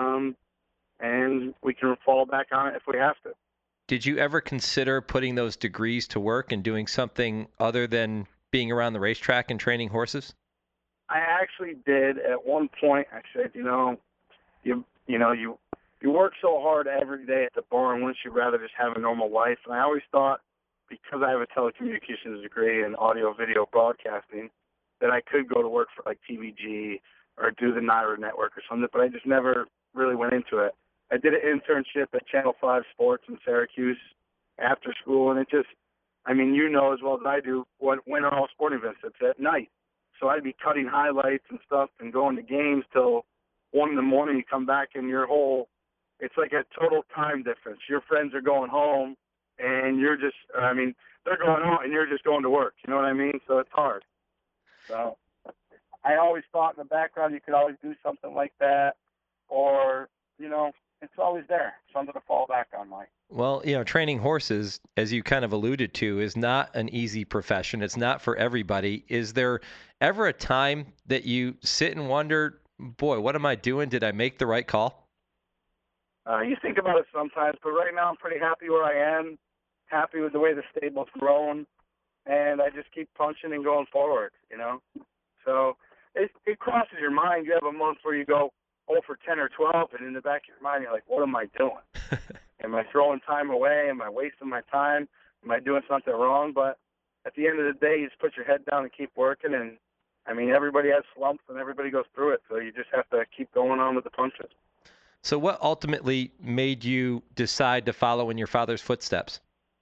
and we can fall back on it if we have to. Did you ever consider putting those degrees to work and doing something other than being around the racetrack and training horses? I actually did. At one point, I said, you work so hard every day at the barn, wouldn't you rather just have a normal life? And I always thought, because I have a telecommunications degree in audio-video broadcasting, that I could go to work for like TVG or do the NYRA network or something, but I just never really went into it. I did an internship at Channel 5 Sports in Syracuse after school, and it just, I mean, you know as well as I do, when are all sporting events? It's at night. So I'd be cutting highlights and stuff and going to games till 1 in the morning. You come back and it's like a total time difference. Your friends are going home and they're going out and you're just going to work. You know what I mean? So it's hard. So I always thought in the background you could always do something like that, or, you know, it's always there, something to fall back on, Mike. Well, you know, training horses, as you kind of alluded to, is not an easy profession. It's not for everybody. Is there ever a time that you sit and wonder, boy, what am I doing? Did I make the right call? You think about it sometimes, but right now I'm pretty happy where I am, happy with the way the stable's grown, and I just keep punching and going forward, you know. So it crosses your mind. You have a month where you go 0 for 10 or 12, and in the back of your mind you're like, what am I doing? Am I throwing time away? Am I wasting my time? Am I doing something wrong? But at the end of the day, you just put your head down and keep working. And, I mean, everybody has slumps and everybody goes through it. So you just have to keep going on with the punches. So what ultimately made you decide to follow in your father's footsteps?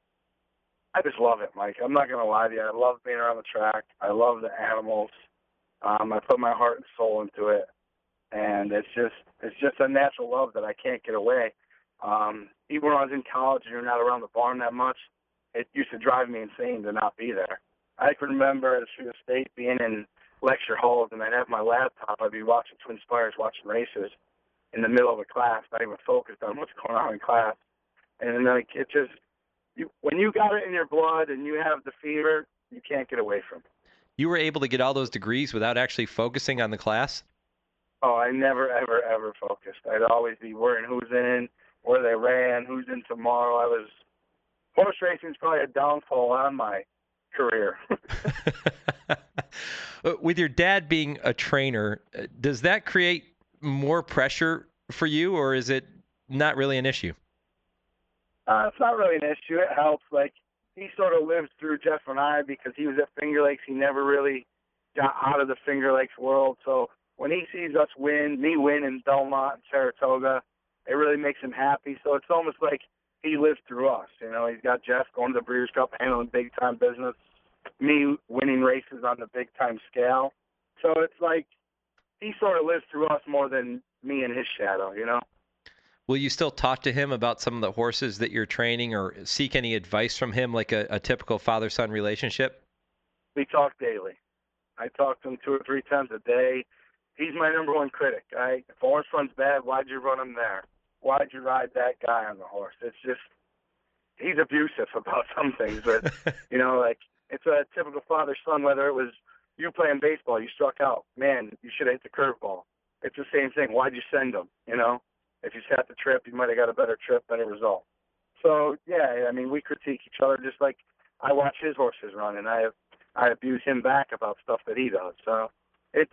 I just love it, Mike. I'm not going to lie to you. I love being around the track. I love the animals. I put my heart and soul into it. And it's just a natural love that I can't get away. Even when I was in college and you're not around the barn that much, it used to drive me insane to not be there. I can remember at Sioux State being in lecture halls, and I'd have my laptop. I'd be watching Twin Spires, watching races in the middle of a class, not even focused on what's going on in class. And then, like, it just, when you got it in your blood and you have the fever, you can't get away from it. You were able to get all those degrees without actually focusing on the class? Oh, I never, ever, ever focused. I'd always be worrying who's in, where they ran, who's in tomorrow. Horse racing is probably a downfall on my career. With your dad being a trainer, does that create more pressure for you, or is it not really an issue? It's not really an issue. It helps. Like, he sort of lived through Jeff and I because he was at Finger Lakes. He never really got out of the Finger Lakes world. So when he sees us win, me win in Belmont and Saratoga, it really makes him happy. So it's almost like he lived through us. You know, he's got Jeff going to the Breeders' Cup, handling big-time business, me winning races on the big-time scale. So it's like he sort of lives through us more than me and his shadow, you know? Will you still talk to him about some of the horses that you're training or seek any advice from him, like a typical father-son relationship? We talk daily. I talk to him 2 or 3 times a day. He's my number one critic. If a horse runs bad, why'd you run him there? Why'd you ride that guy on the horse? It's just, he's abusive about some things. But, you know, like, it's a typical father-son, whether it was you playing baseball, you struck out. Man, you should have hit the curveball. It's the same thing. Why'd you send him, you know? If you sat the trip, you might have got a better trip, better result. So, yeah, I mean, we critique each other just like I watch his horses run, and I abuse him back about stuff that he does. So it's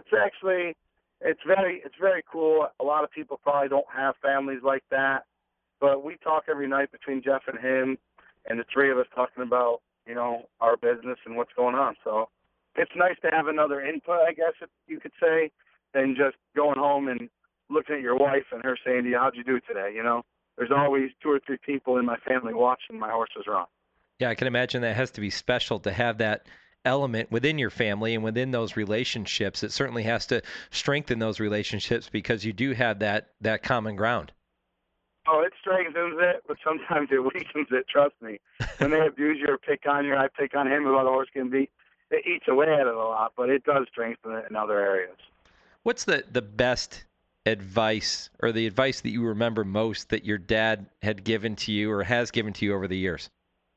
very cool. A lot of people probably don't have families like that, but we talk every night between Jeff and him, and the 3 of us talking about, you know, our business and what's going on. So it's nice to have another input, I guess, if you could say, than just going home and looking at your wife and her saying to you, how'd you do today? You know, there's always 2 or 3 people in my family watching my horses run. Yeah, I can imagine that has to be special to have that element within your family and within those relationships. It certainly has to strengthen those relationships because you do have that common ground. Oh, it strengthens it, but sometimes it weakens it, trust me. When they abuse you or pick on you, I pick on him about a horse can be, it eats away at it a lot, but it does strengthen it in other areas. What's the best advice or the advice that you remember most that your dad had given to you or has given to you over the years?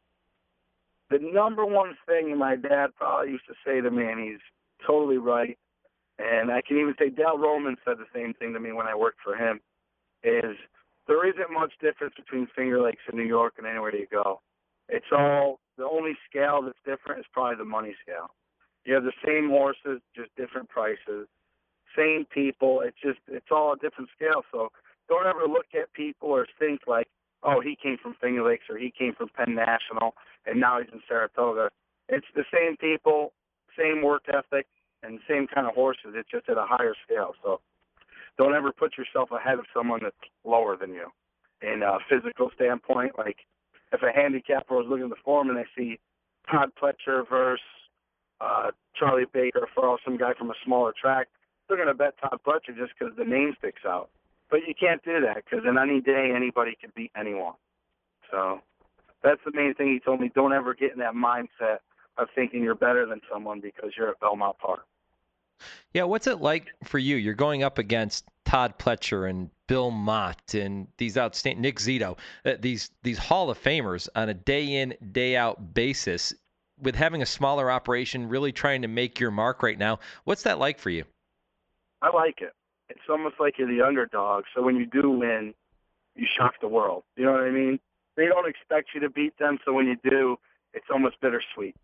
The number one thing my dad probably used to say to me, and he's totally right, and I can even say Dale Roman said the same thing to me when I worked for him, is there isn't much difference between Finger Lakes and New York and anywhere you go. It's all, the only scale that's different is probably the money scale. You have the same horses, just different prices. Same people, it's all a different scale. So don't ever look at people or think like, oh, he came from Finger Lakes or he came from Penn National and now he's in Saratoga. It's the same people, same work ethic, and same kind of horses. It's just at a higher scale. So don't ever put yourself ahead of someone that's lower than you in a physical standpoint. Like if a handicapper was looking at the form and they see Todd Pletcher versus Charlie Baker for some guy from a smaller track, they're going to bet Todd Pletcher just because the name sticks out. But you can't do that because in any day, anybody can beat anyone. So that's the main thing he told me. Don't ever get in that mindset of thinking you're better than someone because you're at Belmont Park. Yeah, what's it like for you? You're going up against Todd Pletcher and Bill Mott and these outstanding Nick Zito, these Hall of Famers on a day-in, day-out basis with having a smaller operation, really trying to make your mark right now. What's that like for you? I like it. It's almost like you're the underdog. So when you do win, you shock the world. You know what I mean? They don't expect you to beat them, so when you do, it's almost bittersweet.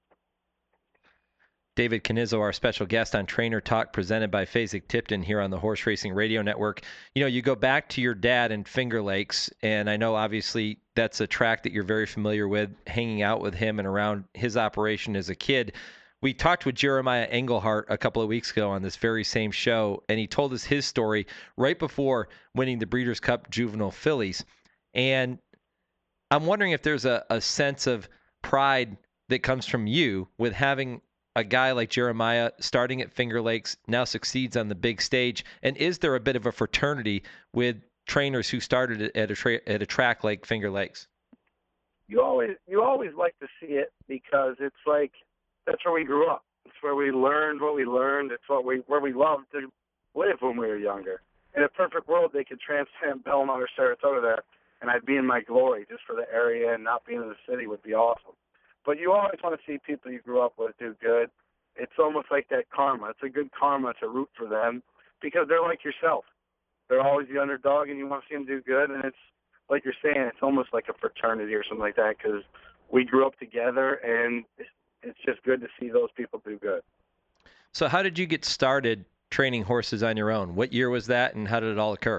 David Canizzo, our special guest on Trainer Talk, presented by Fasig-Tipton here on the Horse Racing Radio Network. You know, you go back to your dad in Finger Lakes, and I know obviously that's a track that you're very familiar with, hanging out with him and around his operation as a kid. We talked with Jeremiah Engelhart a couple of weeks ago on this very same show, and he told us his story right before winning the Breeders' Cup Juvenile Fillies. And I'm wondering if there's a sense of pride that comes from you with having a guy like Jeremiah starting at Finger Lakes, now succeeds on the big stage, and is there a bit of a fraternity with trainers who started at a track like Finger Lakes? You always like to see it because it's like that's where we grew up. It's where we learned what we learned. It's where we loved to live when we were younger. In a perfect world, they could transplant Belmont or Saratoga there, and I'd be in my glory just for the area, and not being in the city would be awesome. But you always want to see people you grew up with do good. It's almost like that karma. It's a good karma to root for them because they're like yourself. They're always the underdog, and you want to see them do good. And it's like you're saying, it's almost like a fraternity or something like that because we grew up together, and it's just good to see those people do good. So how did you get started training horses on your own? What year was that, and how did it all occur?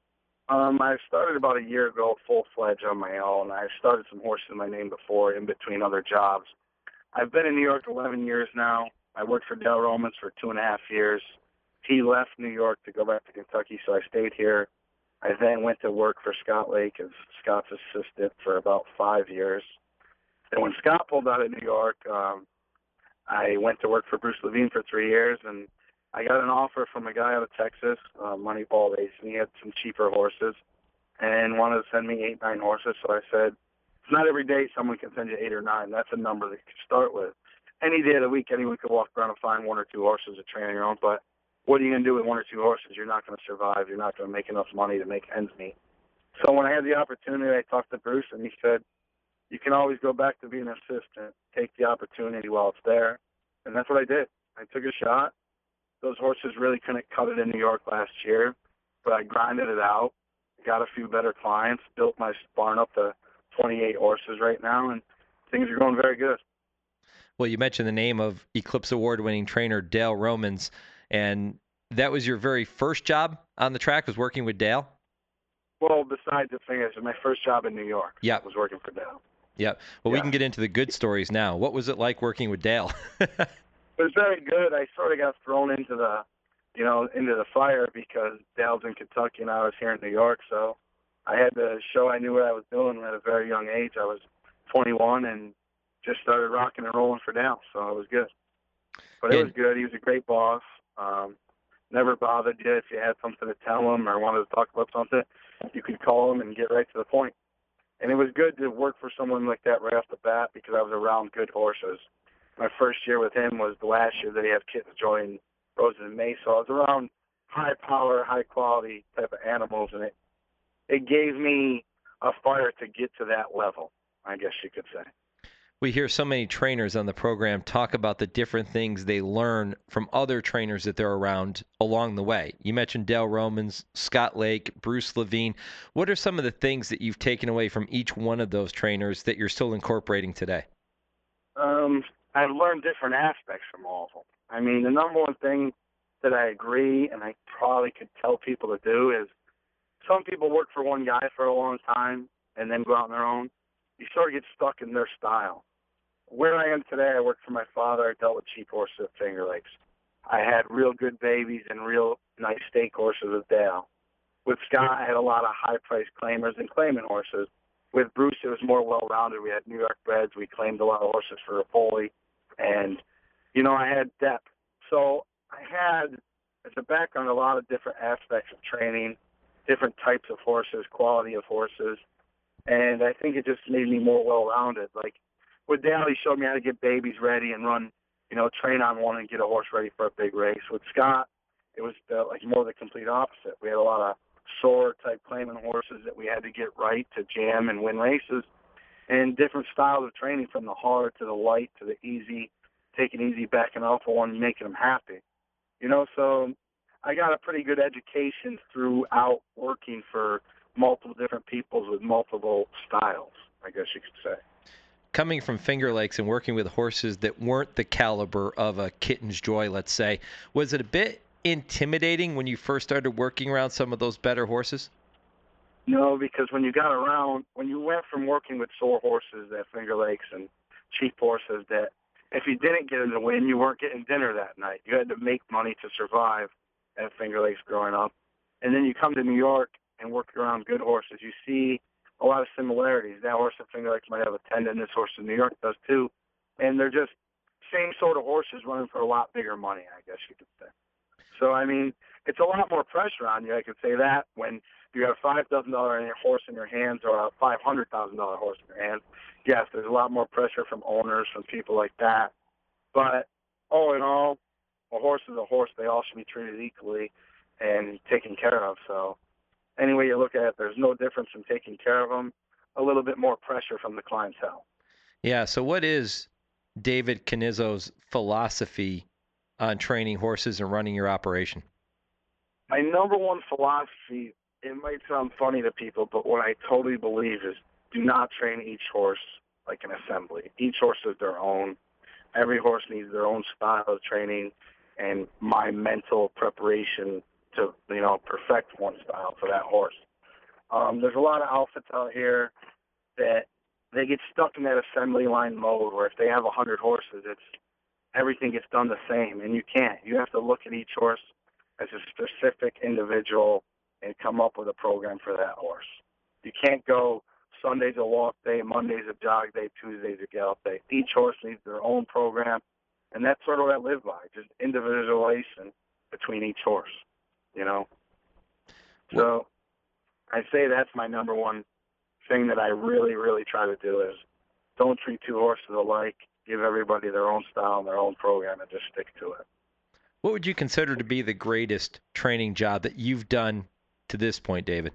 I started about a year ago, full-fledged on my own. I started some horses in my name before, in between other jobs. I've been in New York 11 years now. I worked for Dale Romans for 2.5 years. He left New York to go back to Kentucky, so I stayed here. I then went to work for Scott Lake as Scott's assistant for about 5 years. And when Scott pulled out of New York, I went to work for Bruce Levine for 3 years, and I got an offer from a guy out of Texas, Moneyball Racing. He had some cheaper horses and wanted to send me 8, 9 horses. So I said, it's not every day someone can send you 8 or 9. That's a number that you can start with. Any day of the week, anyone could walk around and find 1 or 2 horses to train on your own. But what are you going to do with 1 or 2 horses? You're not going to survive. You're not going to make enough money to make ends meet. So when I had the opportunity, I talked to Bruce, and he said, you can always go back to being an assistant. Take the opportunity while it's there. And that's what I did. I took a shot. Those horses really couldn't cut it in New York last year, but I grinded it out, got a few better clients, built my barn up to 28 horses right now, and things are going very good. Well, you mentioned the name of Eclipse Award-winning trainer Dale Romans, and that was your very first job on the track, was working with Dale? Well, besides the thing is, my first job in New York was working for Dale. Yep. Well, we can get into the good stories now. What was it like working with Dale? It was very good. I sort of got thrown into the fire because Dale's in Kentucky and I was here in New York. So I had to show I knew what I was doing at a very young age. I was 21 and just started rocking and rolling for Dale. So it was good. But it was good. He was a great boss. Never bothered you if you had something to tell him or wanted to talk about something. You could call him and get right to the point. And it was good to work for someone like that right off the bat because I was around good horses. My first year with him was the last year that he had Kittens Joy and Roses and May, so I was around high power, high quality type of animals, and it gave me a fire to get to that level, I guess you could say. We hear so many trainers on the program talk about the different things they learn from other trainers that they're around along the way. You mentioned Dale Romans, Scott Lake, Bruce Levine. What are some of the things that you've taken away from each one of those trainers that you're still incorporating today? I've learned different aspects from all of them. I mean, the number one thing that I agree and I probably could tell people to do is some people work for one guy for a long time and then go out on their own. You sort of get stuck in their style. Where I am today, I work for my father. I dealt with cheap horses at Finger Lakes. I had real good babies and real nice stake horses with Dale. With Scott, I had a lot of high-priced claimers and claimant horses. With Bruce, it was more well-rounded. We had New York breds. We claimed a lot of horses for Rapoli. And, I had depth. So I had, as a background, a lot of different aspects of training, different types of horses, quality of horses. And I think it just made me more well-rounded. Like, with Dale, he showed me how to get babies ready and run, train on one and get a horse ready for a big race. With Scott, it was more the complete opposite. We had a lot of sore-type claimant horses that we had to get right to jam and win races, and different styles of training from the hard to the light to the easy, taking easy, backing off of one, making them happy. So I got a pretty good education throughout working for multiple different peoples with multiple styles, I guess you could say. Coming from Finger Lakes and working with horses that weren't the caliber of a Kitten's Joy, let's say, was it a bit intimidating when you first started working around some of those better horses? No, because when you went from working with sore horses at Finger Lakes and cheap horses that if you didn't get in the win, you weren't getting dinner that night. You had to make money to survive at Finger Lakes growing up. And then you come to New York and work around good horses. You see a lot of similarities. That horse at Finger Lakes might have a tendon. This horse in New York does too. And they're just same sort of horses running for a lot bigger money, I guess you could say. So, I mean, it's a lot more pressure on you, I could say that, when you have a $5,000 horse in your hands or a $500,000 horse in your hands. Yes, there's a lot more pressure from owners, from people like that. But all in all, a horse is a horse. They all should be treated equally and taken care of. So any way you look at it, there's no difference in taking care of them. A little bit more pressure from the clientele. Yeah. So what is David Canizzo's philosophy on training horses and running your operation? My number one philosophy, it might sound funny to people, but what I totally believe is do not train each horse like an assembly. Each horse is their own. Every horse needs their own style of training and my mental preparation to, perfect one style for that horse. There's a lot of outfits out here that they get stuck in that assembly line mode where if they have 100 horses, everything gets done the same, and you can't. You have to look at each horse as a specific individual and come up with a program for that horse. You can't go Sunday's a walk day, Monday's a jog day, Tuesday's a gallop day. Each horse needs their own program, and that's sort of what I live by, just individualization between each horse, So I say that's my number one thing that I really, really try to do is don't treat two horses alike. Give everybody their own style and their own program and just stick to it. What would you consider to be the greatest training job that you've done to this point, David?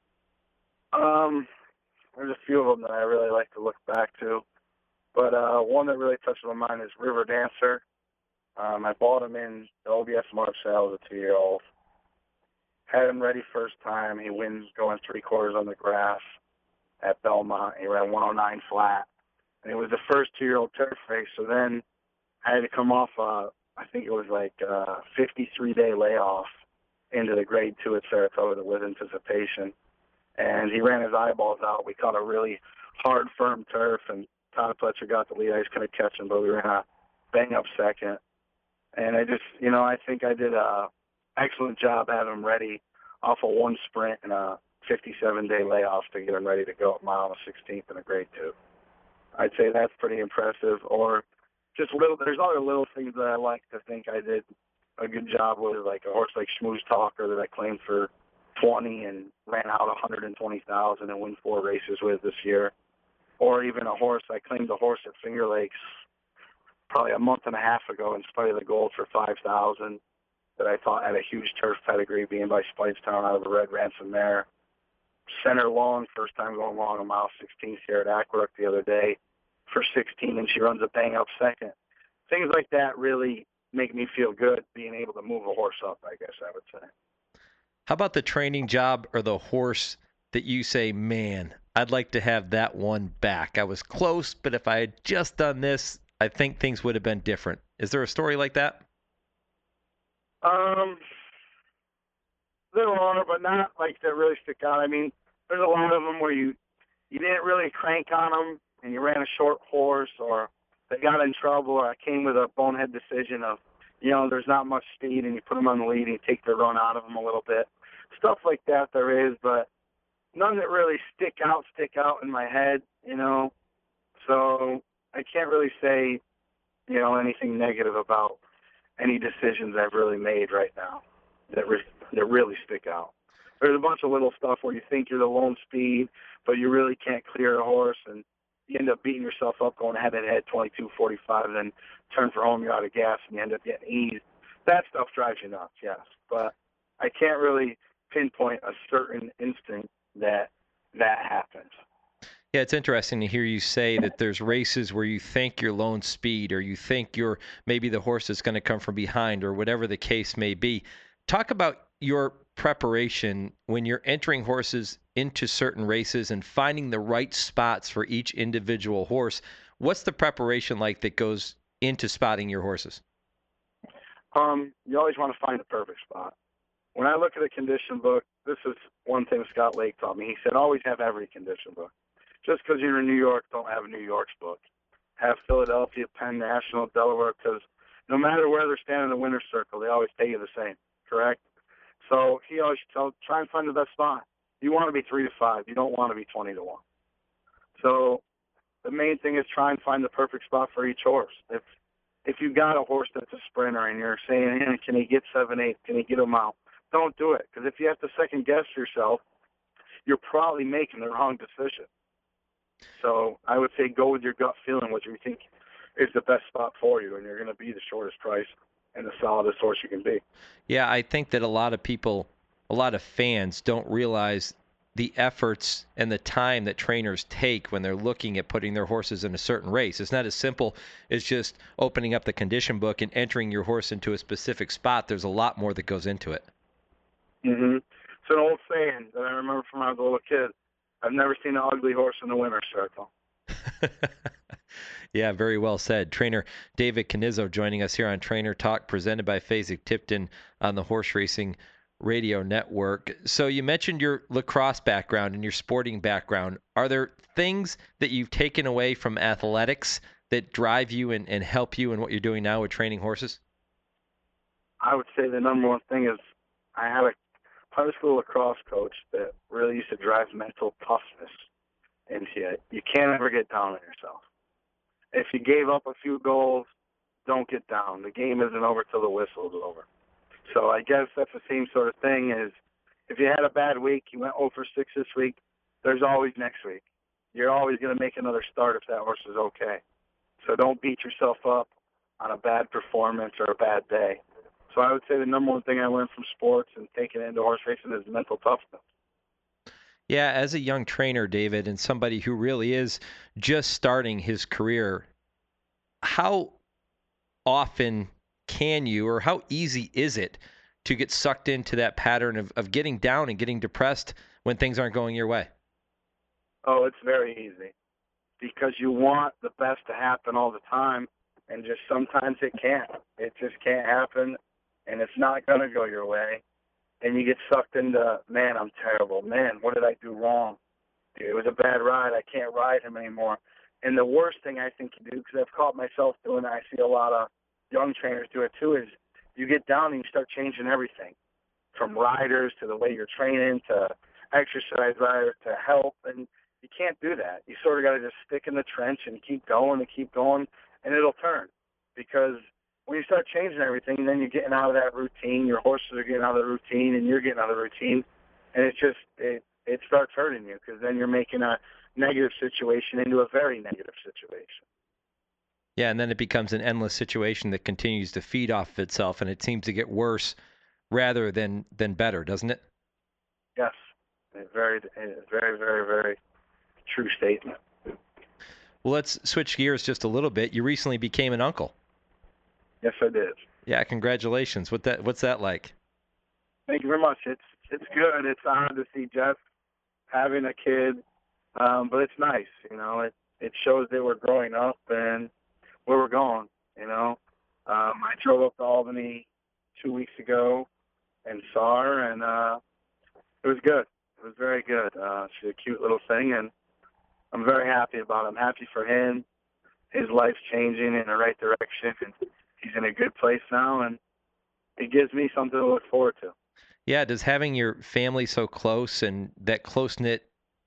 There's a few of them that I really like to look back to. But one that really touched my mind is River Dancer. I bought him in the OBS March sale as a 2-year-old. Had him ready first time. He wins going 3/4 on the grass at Belmont. He ran 109 flat. And it was the first 2-year-old turf race. So then I had to come off, I think it was like a 53-day layoff into the grade 2 at Saratoga with anticipation. And he ran his eyeballs out. We caught a really hard, firm turf, and Todd Pletcher got the lead. I just couldn't catch him, but we ran a bang-up second. And I just, I think I did a excellent job having him ready off of one sprint and a 57-day layoff to get him ready to go at mile and a 16th in a grade 2. I'd say that's pretty impressive. Or just there's other little things that I like to think I did a good job with, like a horse like Schmooze Talker that I claimed for 20 and ran out 120,000 and win 4 races with this year. Or even a horse, I claimed a horse at Finger Lakes probably a month and a half ago in Spite of the Gold for 5,000 that I thought had a huge turf pedigree being by Spitestown out of a Red Ransom mare. Center long, first time going long a mile 16 here at Aqueduct the other day for 16, and she runs a bang-up second. Things like that really make me feel good being able to move a horse up, I guess I would say. How about the training job or the horse that you say, man, I'd like to have that one back? I was close, but if I had just done this, I think things would have been different. Is there a story like that? Little honor, but not like that really stick out. I mean, there's a lot of them where you didn't really crank on them and you ran a short horse, or they got in trouble, or I came with a bonehead decision of, there's not much speed and you put them on the lead and you take the run out of them a little bit. Stuff like that there is, but none that really stick out in my head, So I can't really say, anything negative about any decisions I've really made right now that really stick out. There's a bunch of little stuff where you think you're the lone speed, but you really can't clear a horse, and you end up beating yourself up going head-to-head 22:45, and then turn for home, you're out of gas, and you end up getting eased. That stuff drives you nuts, yes. But I can't really pinpoint a certain instant that happens. Yeah, it's interesting to hear you say that there's races where you think you're lone speed, or you think you're maybe the horse that's going to come from behind, or whatever the case may be. Talk about your preparation when you're entering horses into certain races and finding the right spots for each individual horse. What's the preparation like that goes into spotting your horses? You always want to find the perfect spot. When I look at a condition book, this is one thing Scott Lake taught me. He said, always have every condition book. Just because you're in New York, don't have New York's book. Have Philadelphia, Penn National, Delaware, because no matter where they're standing in the winner's circle, they always pay you the same, correct? So he always tells, try and find the best spot. You want to be 3-5. You don't want to be 20-1. So the main thing is try and find the perfect spot for each horse. If you got a horse that's a sprinter and you're saying, hey, can he get 7-8? Can he get him out? Don't do it, because if you have to second-guess yourself, you're probably making the wrong decision. So I would say go with your gut feeling, what you think is the best spot for you, and you're going to be the shortest price and the solidest horse you can be. Yeah, I think that a lot of people, a lot of fans don't realize the efforts and the time that trainers take when they're looking at putting their horses in a certain race. It's not as simple as just opening up the condition book and entering your horse into a specific spot. There's a lot more that goes into it. Mm-hmm. It's an old saying that I remember from when I was a little kid. I've never seen an ugly horse in the winner's circle. Yeah, very well said. Trainer David Canizzo joining us here on Trainer Talk, presented by Fasig-Tipton on the Horse Racing Radio Network. So you mentioned your lacrosse background and your sporting background. Are there things that you've taken away from athletics that drive you and help you in what you're doing now with training horses? I would say the number one thing is I had a high school lacrosse coach that really used to drive mental toughness into you. You can't ever get down on yourself. If you gave up a few goals, don't get down. The game isn't over till the whistle is over. So I guess that's the same sort of thing is if you had a bad week, you went 0 for 6 this week, there's always next week. You're always going to make another start if that horse is okay. So don't beat yourself up on a bad performance or a bad day. So I would say the number one thing I learned from sports and taking it into horse racing is mental toughness. Yeah, as a young trainer, David, and somebody who really is just starting his career, how often can you, or how easy is it to get sucked into that pattern of getting down and getting depressed when things aren't going your way? Oh, it's very easy because you want the best to happen all the time, and just sometimes it can't. It just can't happen, and it's not going to go your way. And you get sucked into, man, I'm terrible. Man, what did I do wrong? It was a bad ride. I can't ride him anymore. And the worst thing I think you do, because I've caught myself doing it, I see a lot of young trainers do it too, is you get down and you start changing everything, from riders to the way you're training to exercise riders to help. And you can't do that. You sort of got to just stick in the trench and keep going, and it'll turn. Because when you start changing everything, then you're getting out of that routine. Your horses are getting out of the routine, and you're getting out of the routine. And it starts hurting you because then you're making a negative situation into a very negative situation. Yeah, and then it becomes an endless situation that continues to feed off of itself, and it seems to get worse rather than better, doesn't it? Yes, it's very, very, very true statement. Well, let's switch gears just a little bit. You recently became an uncle. Yes, I did. Yeah, congratulations. What's that like? Thank you very much. It's good. It's honored to see Jeff having a kid, but it's nice. You know, it shows that we're growing up and where we're going. You know, I drove up to Albany 2 weeks ago and saw her, and it was good. It was very good. She's a cute little thing, and I'm very happy about it. I'm happy for him. His life's changing in the right direction, and he's in a good place now, and it gives me something to look forward to. Yeah, does having your family so close and that close-knit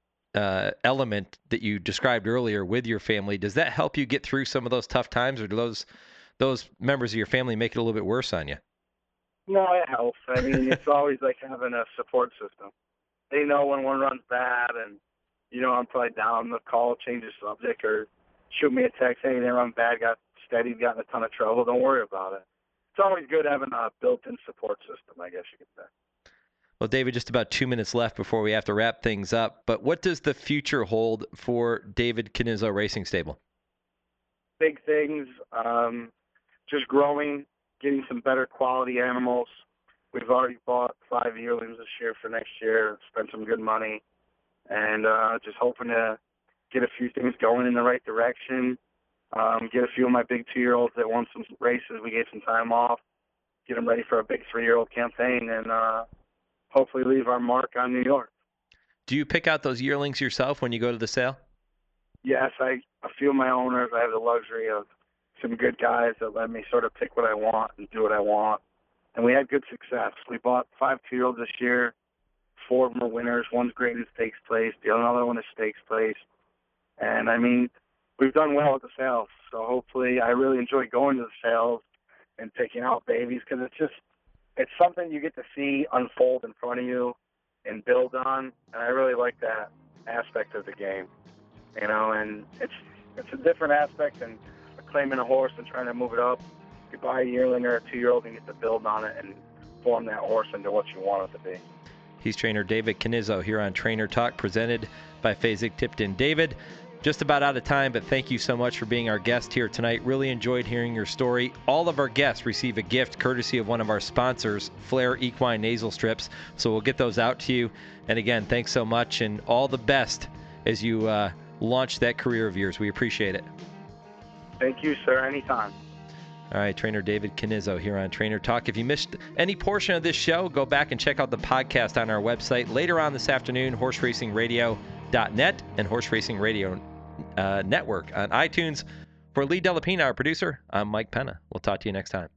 element that you described earlier with your family, does that help you get through some of those tough times, or do those members of your family make it a little bit worse on you? No, it helps. I mean, it's always like having a support system. They know when one runs bad, and, you know, I'm probably down, they'll call, change the subject, or shoot me a text, hey, they run bad, got steady, got in a ton of trouble, don't worry about it. It's always good having a built-in support system, I guess you could say. Well, David, just about 2 minutes left before we have to wrap things up, but what does the future hold for David Canizzo Racing Stable? Big things, just growing, getting some better quality animals. We've already bought 5 yearlings this year for next year, spent some good money, and just hoping to get a few things going in the right direction, get a few of my big 2-year-olds that won some races. We gave some time off, get them ready for a big 3-year-old campaign, and hopefully leave our mark on New York. Do you pick out those yearlings yourself when you go to the sale? Yes, a few of my owners, I have the luxury of some good guys that let me sort of pick what I want and do what I want. And we had good success. We bought 5 2-year-olds this year. 4 of them are winners. One's graded stakes place. The other one is stakes place. And, I mean, we've done well at the sales. So hopefully I really enjoy going to the sales and picking out babies because it's something you get to see unfold in front of you and build on. And I really like that aspect of the game, you know, and it's a different aspect than a claiming a horse and trying to move it up. You buy a yearling or a 2-year-old and get to build on it and form that horse into what you want it to be. He's trainer David Canizzo here on Trainer Talk, presented by Fasig-Tipton. David, just about out of time, but thank you so much for being our guest here tonight. Really enjoyed hearing your story. All of our guests receive a gift courtesy of one of our sponsors, Flair Equine Nasal Strips. So we'll get those out to you. And again, thanks so much, and all the best as you launch that career of yours. We appreciate it. Thank you, sir. Anytime. All right, Trainer David Canizzo here on Trainer Talk. If you missed any portion of this show, go back and check out the podcast on our website. Later on this afternoon, horseracingradio.net and Horse Racing Radio Network on iTunes. For Lee Delapina, our producer, I'm Mike Penna. We'll talk to you next time.